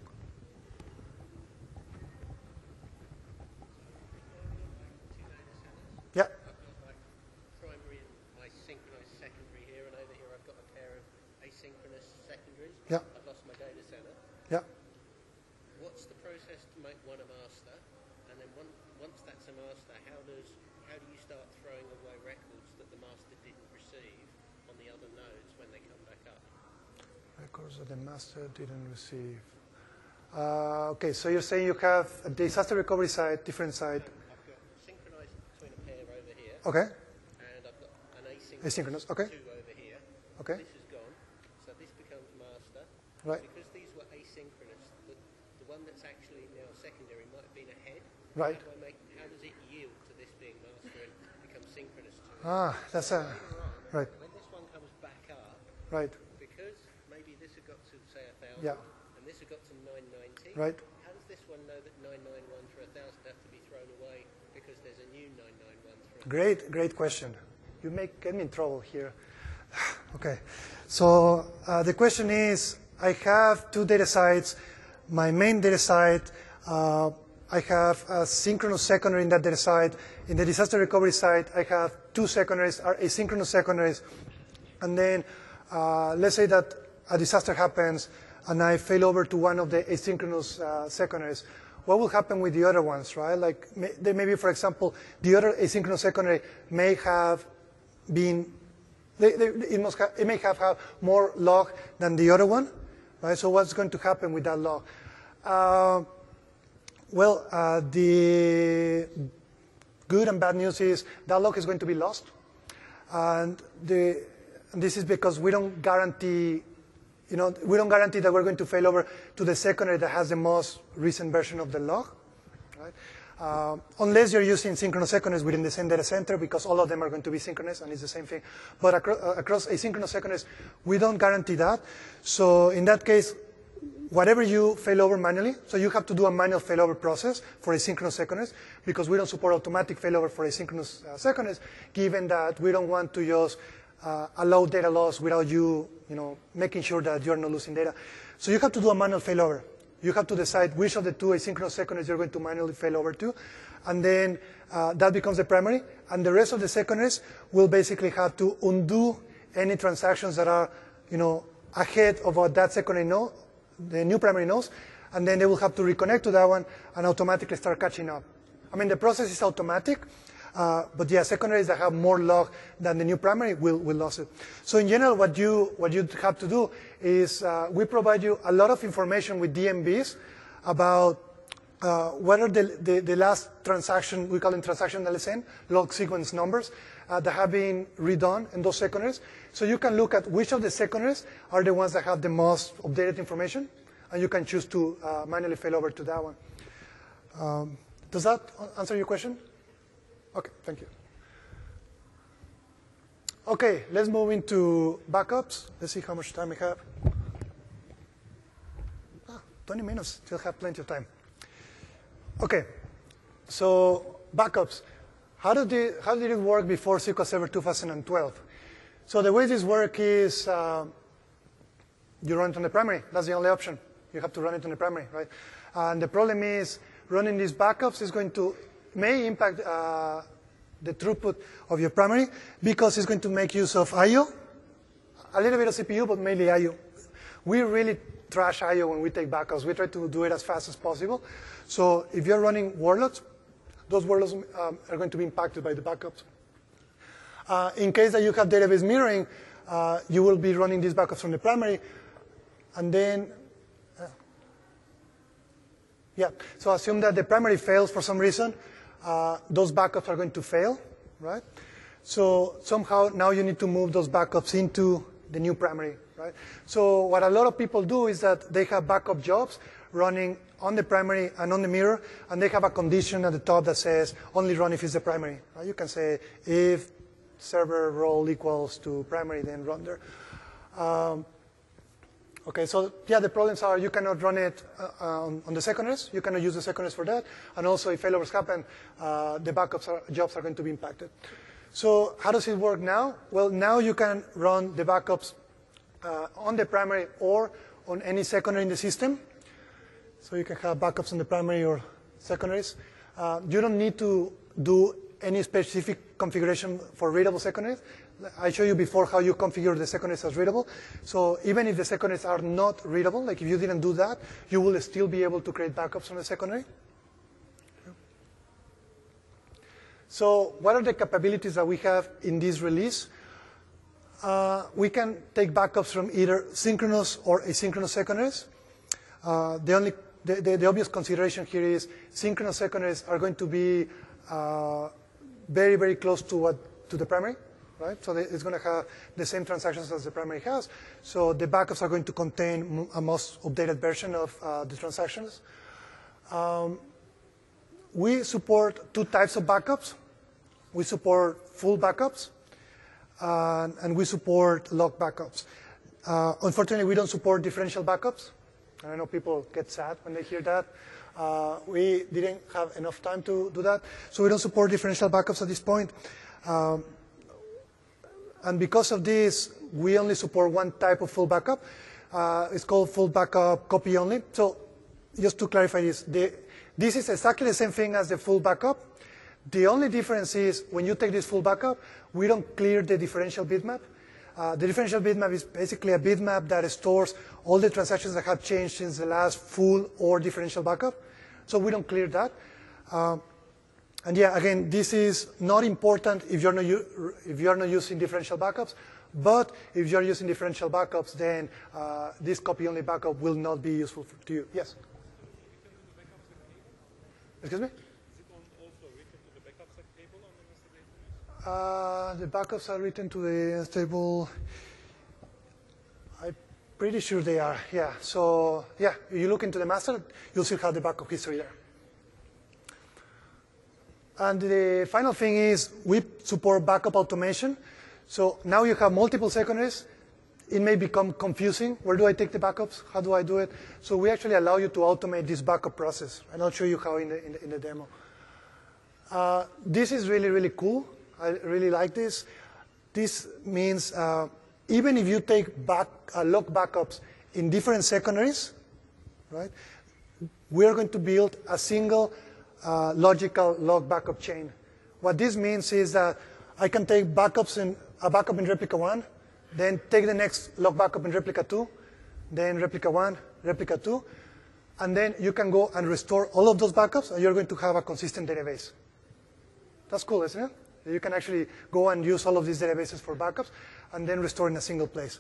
Yeah. Primary and my synchronized secondary here, and over here I've got a pair of asynchronous secondaries. Yeah. I've lost my data center. Yeah. What's the process to make one a master? And then one, once that's a master, how does how do you start throwing away records that the master didn't receive on the other nodes when they come back up? Records that the master didn't receive. Uh, okay, so you're saying you have a disaster recovery side, different side. I've got synchronized between a pair over here. Okay. And I've got an asynchronous, Asynchronous, okay. two over here. Okay. This is gone, so this becomes master. Right. Because these were asynchronous, the, the one that's actually now secondary might have been ahead. Right. How, do I make, how does it yield to this being master and become synchronous to it? Ah, that's a, right, When this one comes back up, right, because maybe this had got to, say, one thousand, Yeah. and this had got to nine ninety, right. how does this one know that nine ninety-one for one thousand have to be thrown away because there's a new nine ninety-one thrown? Great, great question. You make get me in trouble here. Okay, so uh, the question is, I have two data sites. My main data site, uh, I have a synchronous secondary in that data site. In the disaster recovery site, I have two secondaries, are asynchronous secondaries. And then uh, let's say that a disaster happens and I fail over to one of the asynchronous uh, secondaries. What will happen with the other ones, right? Like may, they maybe, for example, the other asynchronous secondary may have been, they, they, it, must ha it may have had more log than the other one, right? So what's going to happen with that log? Uh, well, uh, the good and bad news is that log is going to be lost. And, the, and this is because we don't guarantee, you know, we don't guarantee that we're going to fail over to the secondary that has the most recent version of the log, right? Uh, unless you're using synchronous secondaries within the same data center, because all of them are going to be synchronous and it's the same thing. But acro uh, across asynchronous secondaries, we don't guarantee that. So in that case, whatever you fail over manually, so you have to do a manual failover process for asynchronous secondaries, because we don't support automatic failover for asynchronous uh, secondaries, given that we don't want to just uh, allow data loss without you, you know, making sure that you're not losing data. So you have to do a manual failover. You have to decide which of the two asynchronous secondaries you're going to manually fail over to, and then uh, that becomes the primary, and the rest of the secondaries will basically have to undo any transactions that are, you know, ahead of what that secondary node, the new primary knows, and then they will have to reconnect to that one and automatically start catching up. I mean, the process is automatic, uh, but yeah, secondaries that have more log than the new primary will, will lose it. So in general, what you, what you have to do is uh, we provide you a lot of information with D M Bs about uh, what are the, the, the last transaction, we call them transaction L S N, log sequence numbers, uh, that have been redone in those secondaries. So you can look at which of the secondaries are the ones that have the most updated information, and you can choose to uh, manually fail over to that one. Um, does that answer your question? Okay, thank you. Okay, let's move into backups. Let's see how much time we have. Ah, twenty minutes, still have plenty of time. Okay, so backups. How did, it, how did it work before S Q L Server two thousand twelve? So the way this works is uh, you run it on the primary. That's the only option. You have to run it on the primary, right? And the problem is running these backups is going to, may impact uh, the throughput of your primary, because it's going to make use of I O, a little bit of C P U, but mainly I O. We really trash I O when we take backups. We try to do it as fast as possible. So if you're running workloads, those workloads um, are going to be impacted by the backups. Uh, in case that you have database mirroring, uh, you will be running these backups from the primary, and then, uh, yeah, so assume that the primary fails for some reason, uh, those backups are going to fail, right? So somehow now you need to move those backups into the new primary. right? So what a lot of people do is that they have backup jobs running on the primary and on the mirror, and they have a condition at the top that says only run if it's the primary. Right? You can say if server role equals to primary, then run there. Um, okay, so yeah, the problems are you cannot run it uh, on, on the secondaries. You cannot use the secondaries for that. And also, if failovers happen, uh, the backups are, jobs are going to be impacted. So how does it work now? Well, now you can run the backups uh, on the primary or on any secondary in the system. So you can have backups on the primary or secondaries. Uh, you don't need to do any specific configuration for readable secondaries. I showed you before how you configure the secondaries as readable. So even if the secondaries are not readable, like if you didn't do that, you will still be able to create backups on the secondary. So what are the capabilities that we have in this release? Uh, we can take backups from either synchronous or asynchronous secondaries. Uh, the only The, the, the obvious consideration here is synchronous secondaries are going to be uh, very, very close to what to the primary, right? So they, it's going to have the same transactions as the primary has. So the backups are going to contain a most updated version of uh, the transactions. Um, we support two types of backups. We support full backups, uh, and we support log backups. Uh, unfortunately, we don't support differential backups. I know people get sad when they hear that. Uh, we didn't have enough time to do that, so we don't support differential backups at this point. Um, and because of this, we only support one type of full backup. Uh, it's called full backup copy only. So just to clarify this, the, this is exactly the same thing as the full backup. The only difference is when you take this full backup, we don't clear the differential bitmap. Uh, the differential bitmap is basically a bitmap that stores all the transactions that have changed since the last full or differential backup. So we don't clear that. Uh, and yeah, again, this is not important if you're not, if you're not using differential backups. But if you're using differential backups, then uh, this copy-only backup will not be useful for, to you. Yes? Excuse me? Uh, the backups are written to the table. I'm pretty sure they are, yeah. So, yeah, if you look into the master, you'll see how the backup history there. And the final thing is we support backup automation. So now you have multiple secondaries. It may become confusing. Where do I take the backups? How do I do it? So we actually allow you to automate this backup process. And I'll show you how in the, in the, in the demo. Uh, this is really, really cool. I really like this. This means uh, even if you take back, uh, log backups in different secondaries, right, we are going to build a single uh, logical log backup chain. What this means is that I can take backups in a backup in replica one, then take the next log backup in replica two, then replica one, replica two, and then you can go and restore all of those backups, and you're going to have a consistent database. That's cool, isn't it? You can actually go and use all of these databases for backups and then restore in a single place.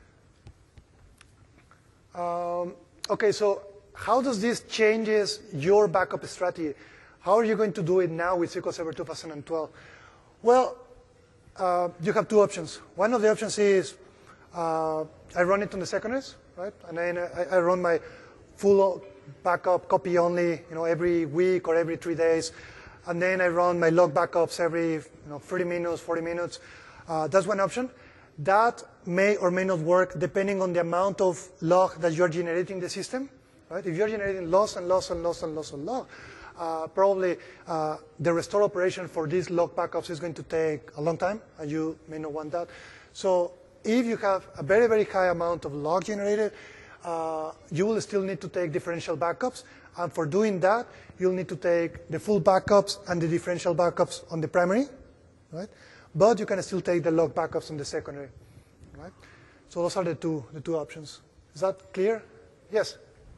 Um, okay, so how does this changes your backup strategy? How are you going to do it now with S Q L Server two thousand twelve? Well, uh, you have two options. One of the options is uh, I run it on the secondaries, right? And then I, I run my full backup copy only, you know, every week or every three days. And then I run my log backups every you know, thirty minutes, forty minutes. Uh, that's one option. That may or may not work depending on the amount of log that you're generating the system. Right? If you're generating loss and loss and loss and loss and log, uh, probably uh, the restore operation for these log backups is going to take a long time, and you may not want that. So if you have a very, very high amount of log generated, uh, you will still need to take differential backups. And for doing that, you'll need to take the full backups and the differential backups on the primary, right? But you can still take the log backups on the secondary, right? So those are the two, the two options. Is that clear? Yes?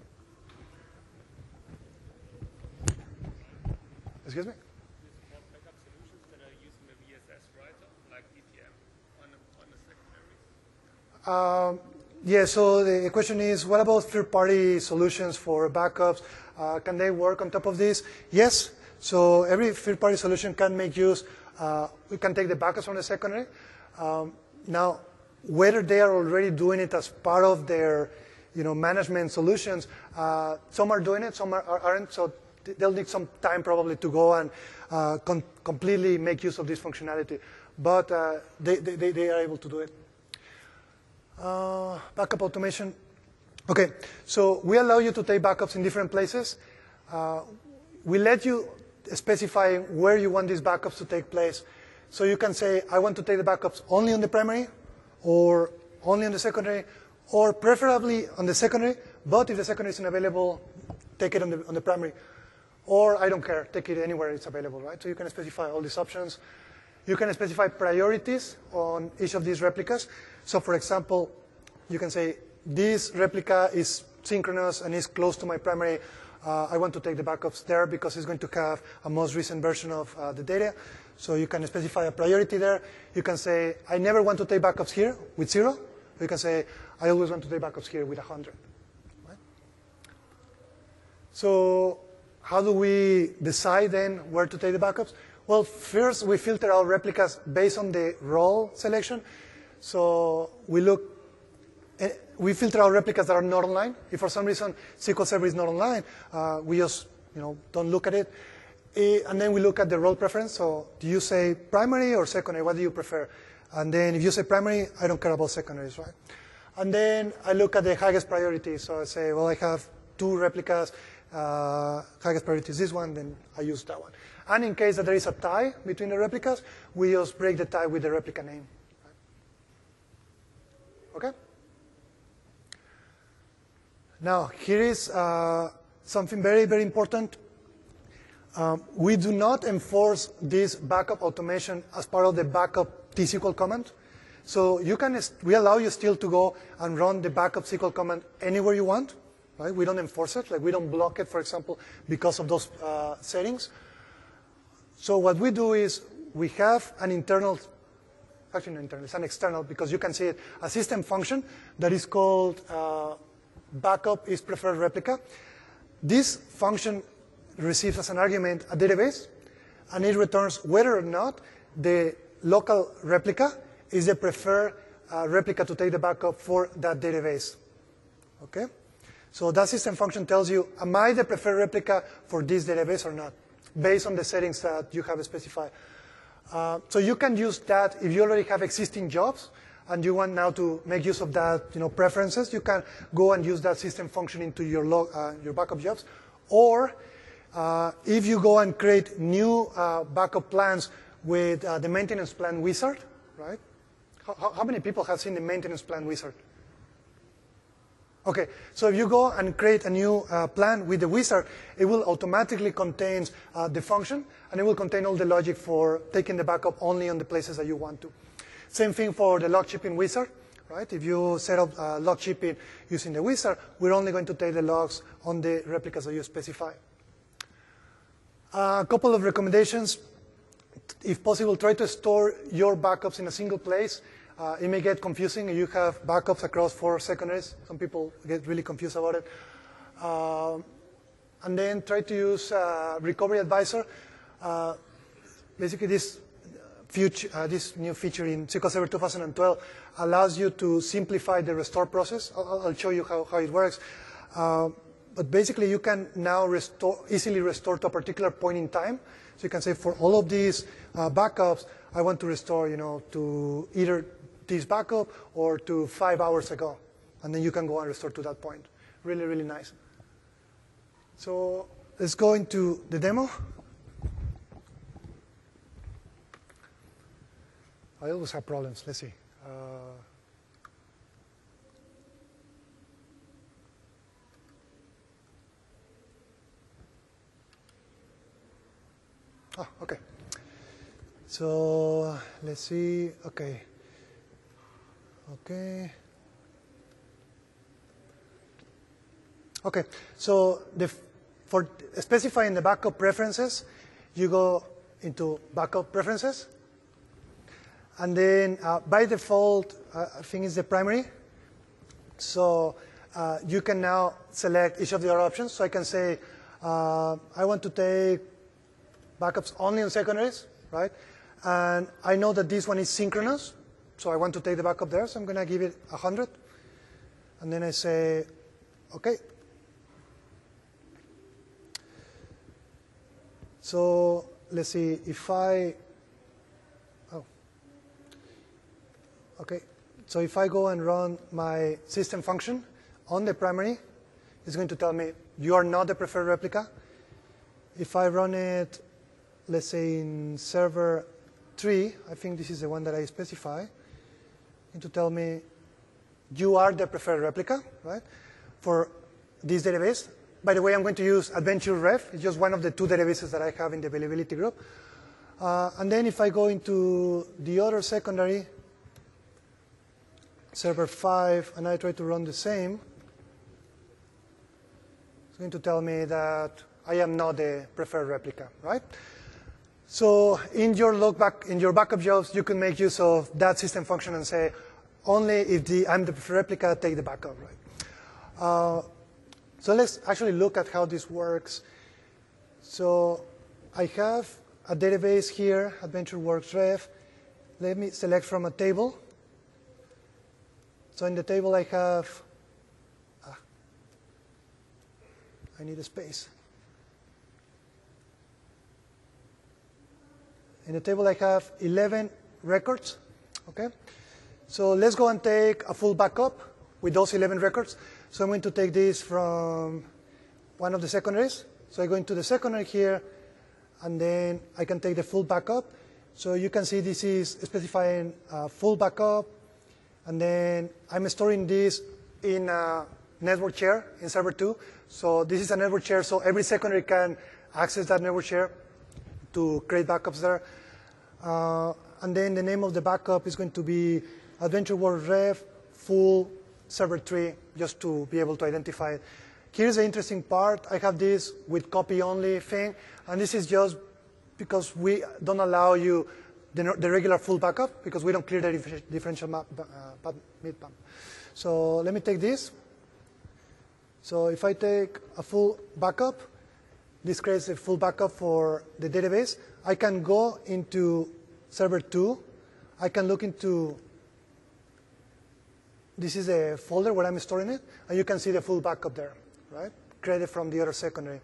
Excuse me? Backup solutions that are using the V S S writer, like D T M, on the, on the secondaries? Um, yeah, so the question is, what about third-party solutions for backups? Uh, can they work on top of this? Yes. So every third-party solution can make use. Uh, we can take the backups from the secondary. Um, now, whether they are already doing it as part of their you know, management solutions. Uh, some are doing it, some are, aren't, so they'll need some time probably to go and uh, com completely make use of this functionality. But uh, they, they, they are able to do it. Uh, backup automation. Okay, so we allow you to take backups in different places. Uh, we let you specify where you want these backups to take place. So you can say, I want to take the backups only on the primary, or only on the secondary, or preferably on the secondary, but if the secondary isn't available, take it on the, on the primary. Or I don't care, take it anywhere it's available, right? So you can specify all these options. You can specify priorities on each of these replicas. So for example, you can say, this replica is synchronous and is close to my primary. Uh, I want to take the backups there because it's going to have a most recent version of uh, the data. So you can specify a priority there. You can say, I never want to take backups here with zero. You can say, I always want to take backups here with one hundred. Right? So how do we decide then where to take the backups? Well, first we filter out replicas based on the role selection. So we look, we filter out replicas that are not online. If for some reason S Q L Server is not online, uh, we just you know don't look at it. And then we look at the role preference. So do you say primary or secondary? What do you prefer? And then if you say primary, I don't care about secondaries, right? And then I look at the highest priority. So I say, well, I have two replicas. Uh, highest priority is this one, then I use that one. And in case that there is a tie between the replicas, we just break the tie with the replica name. Okay? Now, here is uh, something very, very important. Um, we do not enforce this backup automation as part of the backup T S Q L command. So you can, we allow you still to go and run the backup S Q L command anywhere you want. Right? We don't enforce it. Like we don't block it, for example, because of those uh, settings. So what we do is we have an internal, actually not internal, it's an external, because you can see it, a system function that is called uh, backup is preferred replica. This function receives as an argument a database, and it returns whether or not the local replica is the preferred uh, replica to take the backup for that database. Okay? So that system function tells you, am I the preferred replica for this database or not, based on the settings that you have specified. Uh, so you can use that if you already have existing jobs and you want now to make use of that you know, preferences, you can go and use that system function into your, log, uh, your backup jobs. Or uh, if you go and create new uh, backup plans with uh, the maintenance plan wizard, right? How, how many people have seen the maintenance plan wizard? Okay, so if you go and create a new uh, plan with the wizard, it will automatically contain uh, the function, and it will contain all the logic for taking the backup only on the places that you want to. Same thing for the log shipping wizard, right? If you set up uh, log shipping using the wizard, we're only going to take the logs on the replicas that you specify. Uh, a couple of recommendations. If possible, try to store your backups in a single place. Uh, it may get confusing if you have backups across four secondaries. Some people get really confused about it. Uh, and then try to use uh, Recovery Advisor. Uh, basically, this, future, uh, this new feature in S Q L Server two thousand twelve allows you to simplify the restore process. I'll, I'll show you how, how it works. Uh, but basically, you can now restore, easily restore to a particular point in time. So you can say, for all of these uh, backups, I want to restore you know, to either this backup or to five hours ago. And then you can go and restore to that point. Really, really nice. So let's go into the demo. I always have problems. Let's see. Uh, oh, okay. So let's see. Okay. Okay. Okay. So the, for specifying the backup preferences, you go into backup preferences. And then uh, by default, uh, I think it's the primary. So uh, you can now select each of the other options. So I can say, uh, I want to take backups only on secondaries, right? And I know that this one is synchronous. so I want to take the backup there, so I'm going to give it one hundred. And then I say, OK. So let's see, if I, oh, OK. So if I go and run my system function on the primary, it's going to tell me, you are not the preferred replica. If I run it, let's say in server three, I think this is the one that I specify, and to tell me, you are the preferred replica, right, for this database. By the way, I'm going to use Adventure Ref. It's just one of the two databases that I have in the availability group. Uh, and then if I go into the other secondary, server five, and I try to run the same, it's going to tell me that I am not the preferred replica, right? So in your lookback, in your backup jobs, you can make use of that system function and say, only if the, I'm the preferred replica, take the backup, right? Uh, so let's actually look at how this works. So I have a database here, AdventureWorks Ref. Let me select from a table. So in the table I have, ah, I need a space. In the table I have eleven records, okay? So let's go and take a full backup with those eleven records. So I'm going to take this from one of the secondaries. So I go into the secondary here, and then I can take the full backup. So you can see this is specifying a full backup, and then I'm storing this in a network share in server two. So this is a network share, so every secondary can access that network share to create backups there. Uh, and then the name of the backup is going to be AdventureWorks Ref full server three, just to be able to identify it. Here's the interesting part. I have this with copy only thing, and this is just because we don't allow you the, the regular full backup, because we don't clear the differential map, uh, mid map. So let me take this. So if I take a full backup, this creates a full backup for the database. I can go into server two. I can look into, this is a folder where I'm storing it, and you can see the full backup there, right? Created from the other secondary.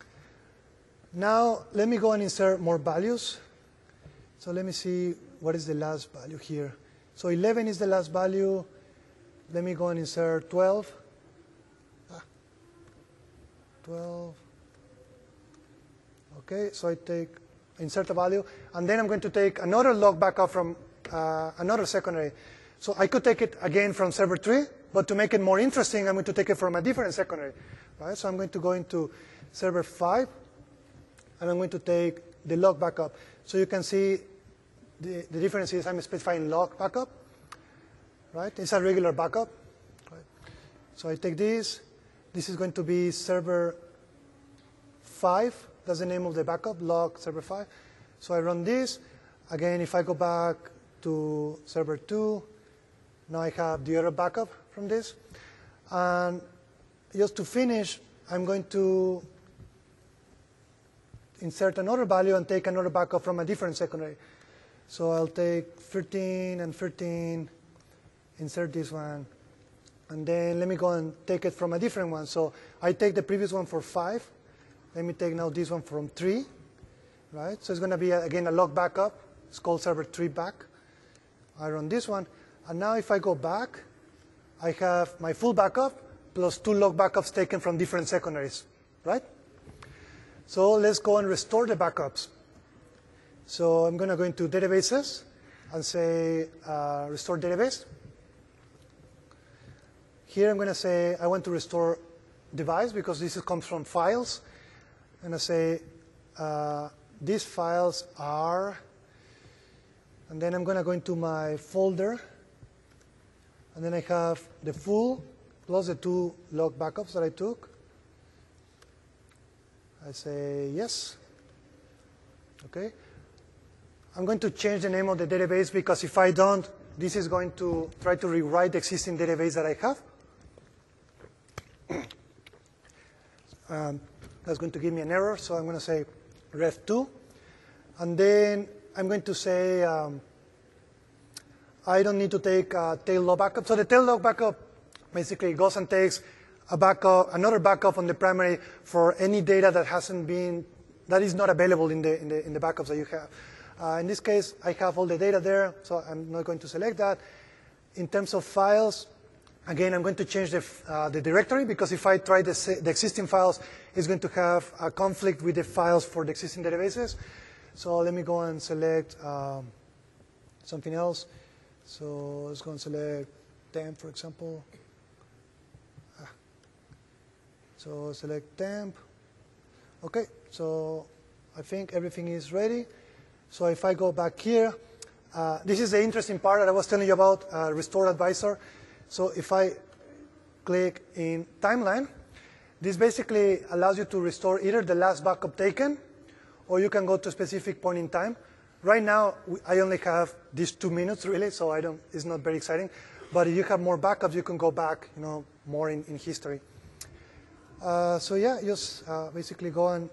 Now, let me go and insert more values. So let me see what is the last value here. So eleven is the last value. Let me go and insert twelve. Ah, twelve. Okay, so I take, insert a value, and then I'm going to take another log backup from uh, another secondary. So I could take it again from server three, but to make it more interesting, I'm going to take it from a different secondary, right? So I'm going to go into server five, and I'm going to take the log backup. So you can see the, the difference is I'm specifying log backup, right? It's a regular backup, right? So I take this. This is going to be server five. That's the name of the backup, log server five. So I run this. Again, if I go back to server two, now I have the other backup from this. And just to finish, I'm going to insert another value and take another backup from a different secondary. So I'll take thirteen and thirteen, insert this one, and then let me go and take it from a different one. So I take the previous one for five. Let me take now this one from three, right? So it's going to be, again, a log backup. It's called server three back. I run this one. And now if I go back, I have my full backup plus two log backups taken from different secondaries, right? So let's go and restore the backups. So I'm going to go into databases and say uh, restore database. Here I'm going to say I want to restore device, because this comes from files. And I say uh, these files are, and then I'm going to go into my folder, and then I have the full plus the two log backups that I took. I say yes. Okay. I'm going to change the name of the database, because if I don't, this is going to try to rewrite the existing database that I have. um, That's going to give me an error, so I'm going to say ref two. And then I'm going to say um, I don't need to take a tail log backup. So the tail log backup basically goes and takes a backup, another backup on the primary for any data that hasn't been, that is not available in the, in the, in the backups that you have. Uh, in this case, I have all the data there, so I'm not going to select that. In terms of files, again, I'm going to change the, uh, the directory, because if I try the, the existing files, it's going to have a conflict with the files for the existing databases. So let me go and select um, something else. So let's go and select temp, for example. Ah. So select temp. OK, so I think everything is ready. So if I go back here, uh, this is the interesting part that I was telling you about, uh, Restore Advisor. So if I click in Timeline, this basically allows you to restore either the last backup taken, or you can go to a specific point in time. Right now, I only have these two minutes, really, so I don't, it's not very exciting. But if you have more backups, you can go back, you know, more in, in history. Uh, so yeah, just uh, basically go and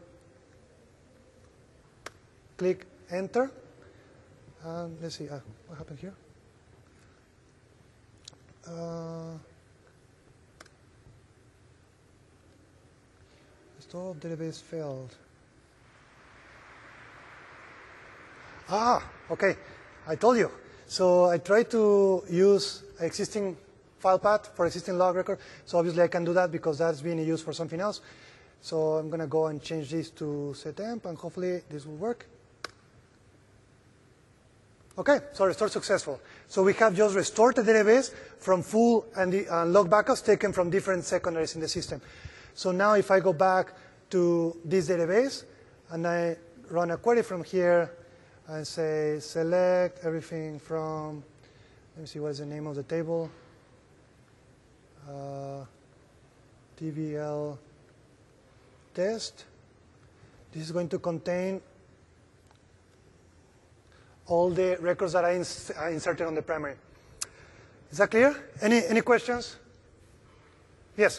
click Enter. And let's see, uh, what happened here? Uh, Restore database failed. Ah, okay. I told you. So I tried to use existing file path for existing log record. So obviously I can do that because that's being used for something else. So I'm going to go and change this to setemp, and hopefully this will work. OK, so restore successful. So we have just restored the database from full and the, uh, log backups taken from different secondaries in the system. So now if I go back to this database and I run a query from here and say select everything from, let me see what is the name of the table, uh, T V L test. This is going to contain all the records that I ins I inserted on the primary. Is that clear? Any, any questions? Yes?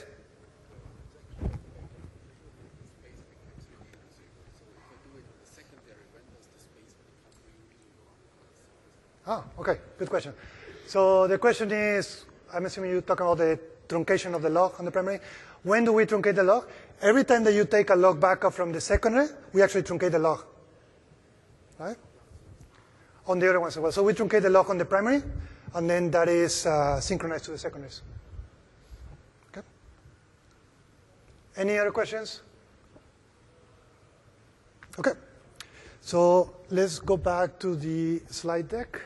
Ah, okay, good question. So the question is, I'm assuming you're talking about the truncation of the log on the primary. When do we truncate the log? Every time that you take a log backup from the secondary, we actually truncate the log, right? On the other ones as well. So we truncate the log on the primary, and then that is uh, synchronized to the secondaries. Okay. Any other questions? Okay. So let's go back to the slide deck.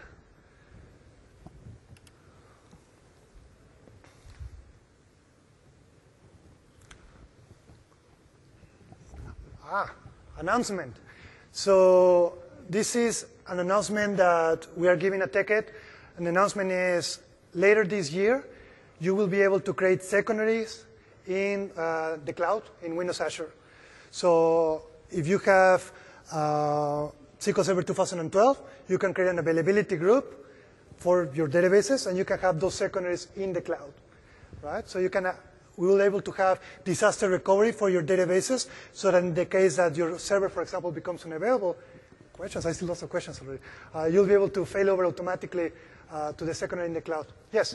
Ah, announcement. So this is an announcement that we are giving at TechEd. An announcement is later this year, you will be able to create secondaries in uh, the cloud in Windows Azure. So if you have uh, S Q L Server two thousand twelve, you can create an availability group for your databases, and you can have those secondaries in the cloud, right? So you can, uh, we will be able to have disaster recovery for your databases, so that in the case that your server, for example, becomes unavailable, questions, I see lots of questions already, uh, you'll be able to fail over automatically uh, to the secondary in the cloud. Yes?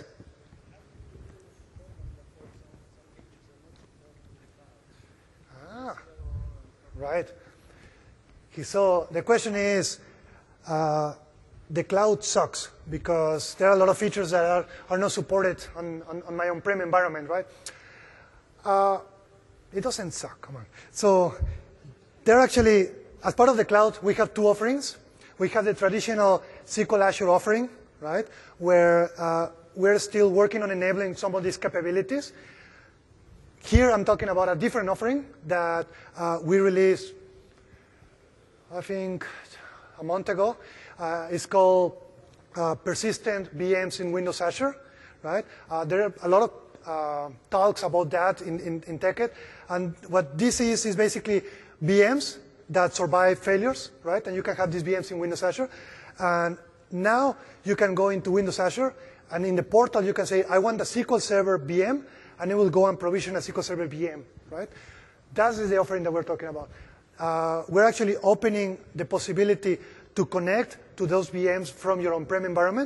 Ah, right. So the question is, uh, the cloud sucks because there are a lot of features that are, are not supported on, on, on my on-prem environment, right? Uh, it doesn't suck, come on. So there actually, as part of the cloud, we have two offerings. We have the traditional S Q L Azure offering, right, where uh, we're still working on enabling some of these capabilities. Here I'm talking about a different offering that uh, we released, I think, a month ago. Uh, it's called uh, Persistent V Ms in Windows Azure, right? Uh, there are a lot of uh, talks about that in, in, in TechEd. And what this is, is basically V Ms that survive failures, right? And you can have these V Ms in Windows Azure. And now you can go into Windows Azure, and in the portal you can say, I want a S Q L Server V M, and it will go and provision a S Q L Server V M, right? That is the offering that we're talking about. Uh, we're actually opening the possibility to connect to those V Ms from your on-prem environment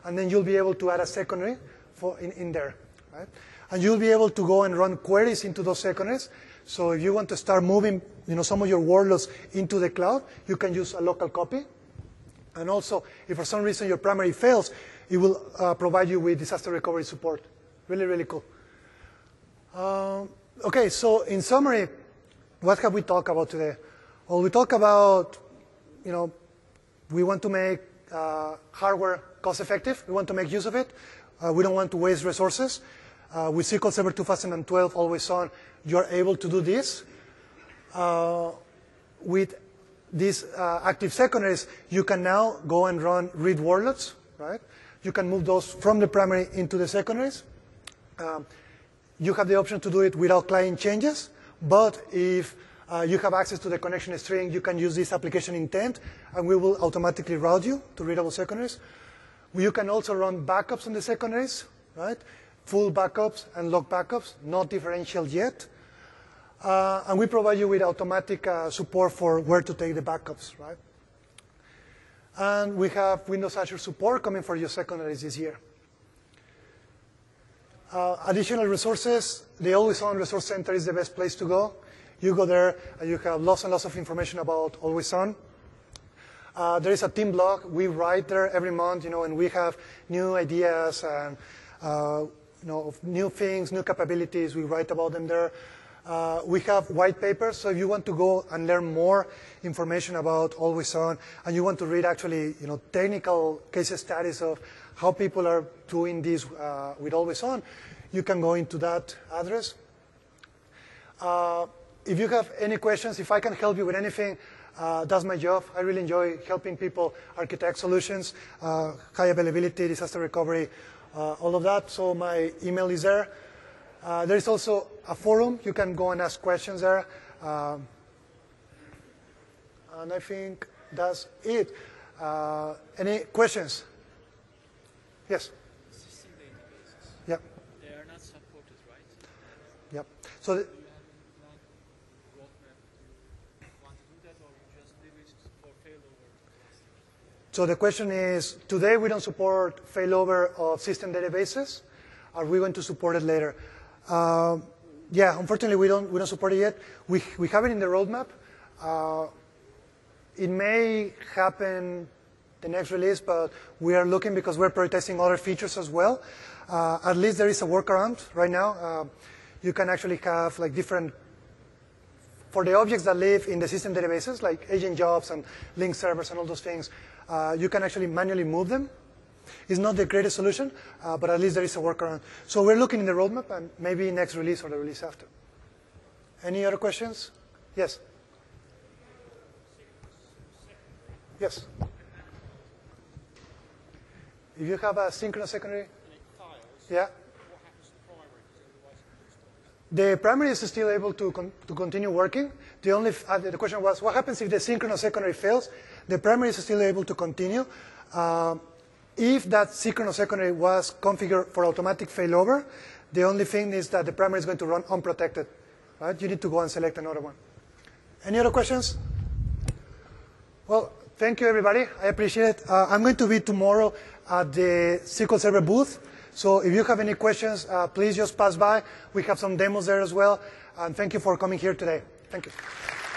and then you'll be able to add a secondary for in, in there, right? And you'll be able to go and run queries into those secondaries. So if you want to start moving, you know, some of your workloads into the cloud, you can use a local copy. And also, if for some reason your primary fails, it will uh, provide you with disaster recovery support. Really, really cool. Um, okay, so in summary, what have we talked about today? Well, we talk about, you know, we want to make uh, hardware cost-effective. We want to make use of it. Uh, we don't want to waste resources. Uh, with S Q L Server two thousand twelve always on, you're able to do this. Uh, with these uh, active secondaries, you can now go and run read workloads, right? You can move those from the primary into the secondaries. Um, you have the option to do it without client changes, but if uh, you have access to the connection string, you can use this application intent, and we will automatically route you to readable secondaries. You can also run backups on the secondaries, right? Full backups and log backups, not differential yet. Uh, and we provide you with automatic uh, support for where to take the backups, right? And we have Windows Azure support coming for your secondaries this year. Uh, additional resources, the Always On Resource Center is the best place to go. You go there and you have lots and lots of information about Always On. Uh, there is a team blog. We write there every month, you know, and we have new ideas and uh, you know, new things, new capabilities. We write about them there. Uh, we have white papers, so if you want to go and learn more information about Always On, and you want to read actually, you know, technical case studies of how people are doing this uh, with Always On, you can go into that address. Uh, if you have any questions, if I can help you with anything, uh, that's my job. I really enjoy helping people architect solutions, uh, high availability, disaster recovery, uh, all of that. So my email is there. Uh, there is also a forum. You can go and ask questions there. Um, and I think that's it. Uh, any questions? Yes? System databases. Yep. They are not supported, right? Yep. So the, Do you have a plan, roadmap, do you want to do that, or you just leave it for failover? so the question is, today we don't support failover of system databases. Are we going to support it later? Uh, yeah, unfortunately, we don't, we don't support it yet. We, we have it in the roadmap. Uh, it may happen the next release, but we are looking because we're prioritizing other features as well. Uh, at least there is a workaround right now. Uh, you can actually have like different, for the objects that live in the system databases, like agent jobs and link servers and all those things, uh, you can actually manually move them. It's not the greatest solution, uh, but at least there is a workaround. So we're looking in the roadmap and maybe next release or the release after. Any other questions? Yes? Yes? If you have a synchronous secondary, yeah? The primary is still able to, con to continue working. The only uh, the question was, what happens if the synchronous secondary fails? The primary is still able to continue. Uh, If that synchronous secondary was configured for automatic failover, the only thing is that the primary is going to run unprotected. Right? You need to go and select another one. Any other questions? Well, thank you, everybody. I appreciate it. Uh, I'm going to be tomorrow at the S Q L Server booth. So if you have any questions, uh, please just pass by. We have some demos there as well. And thank you for coming here today. Thank you.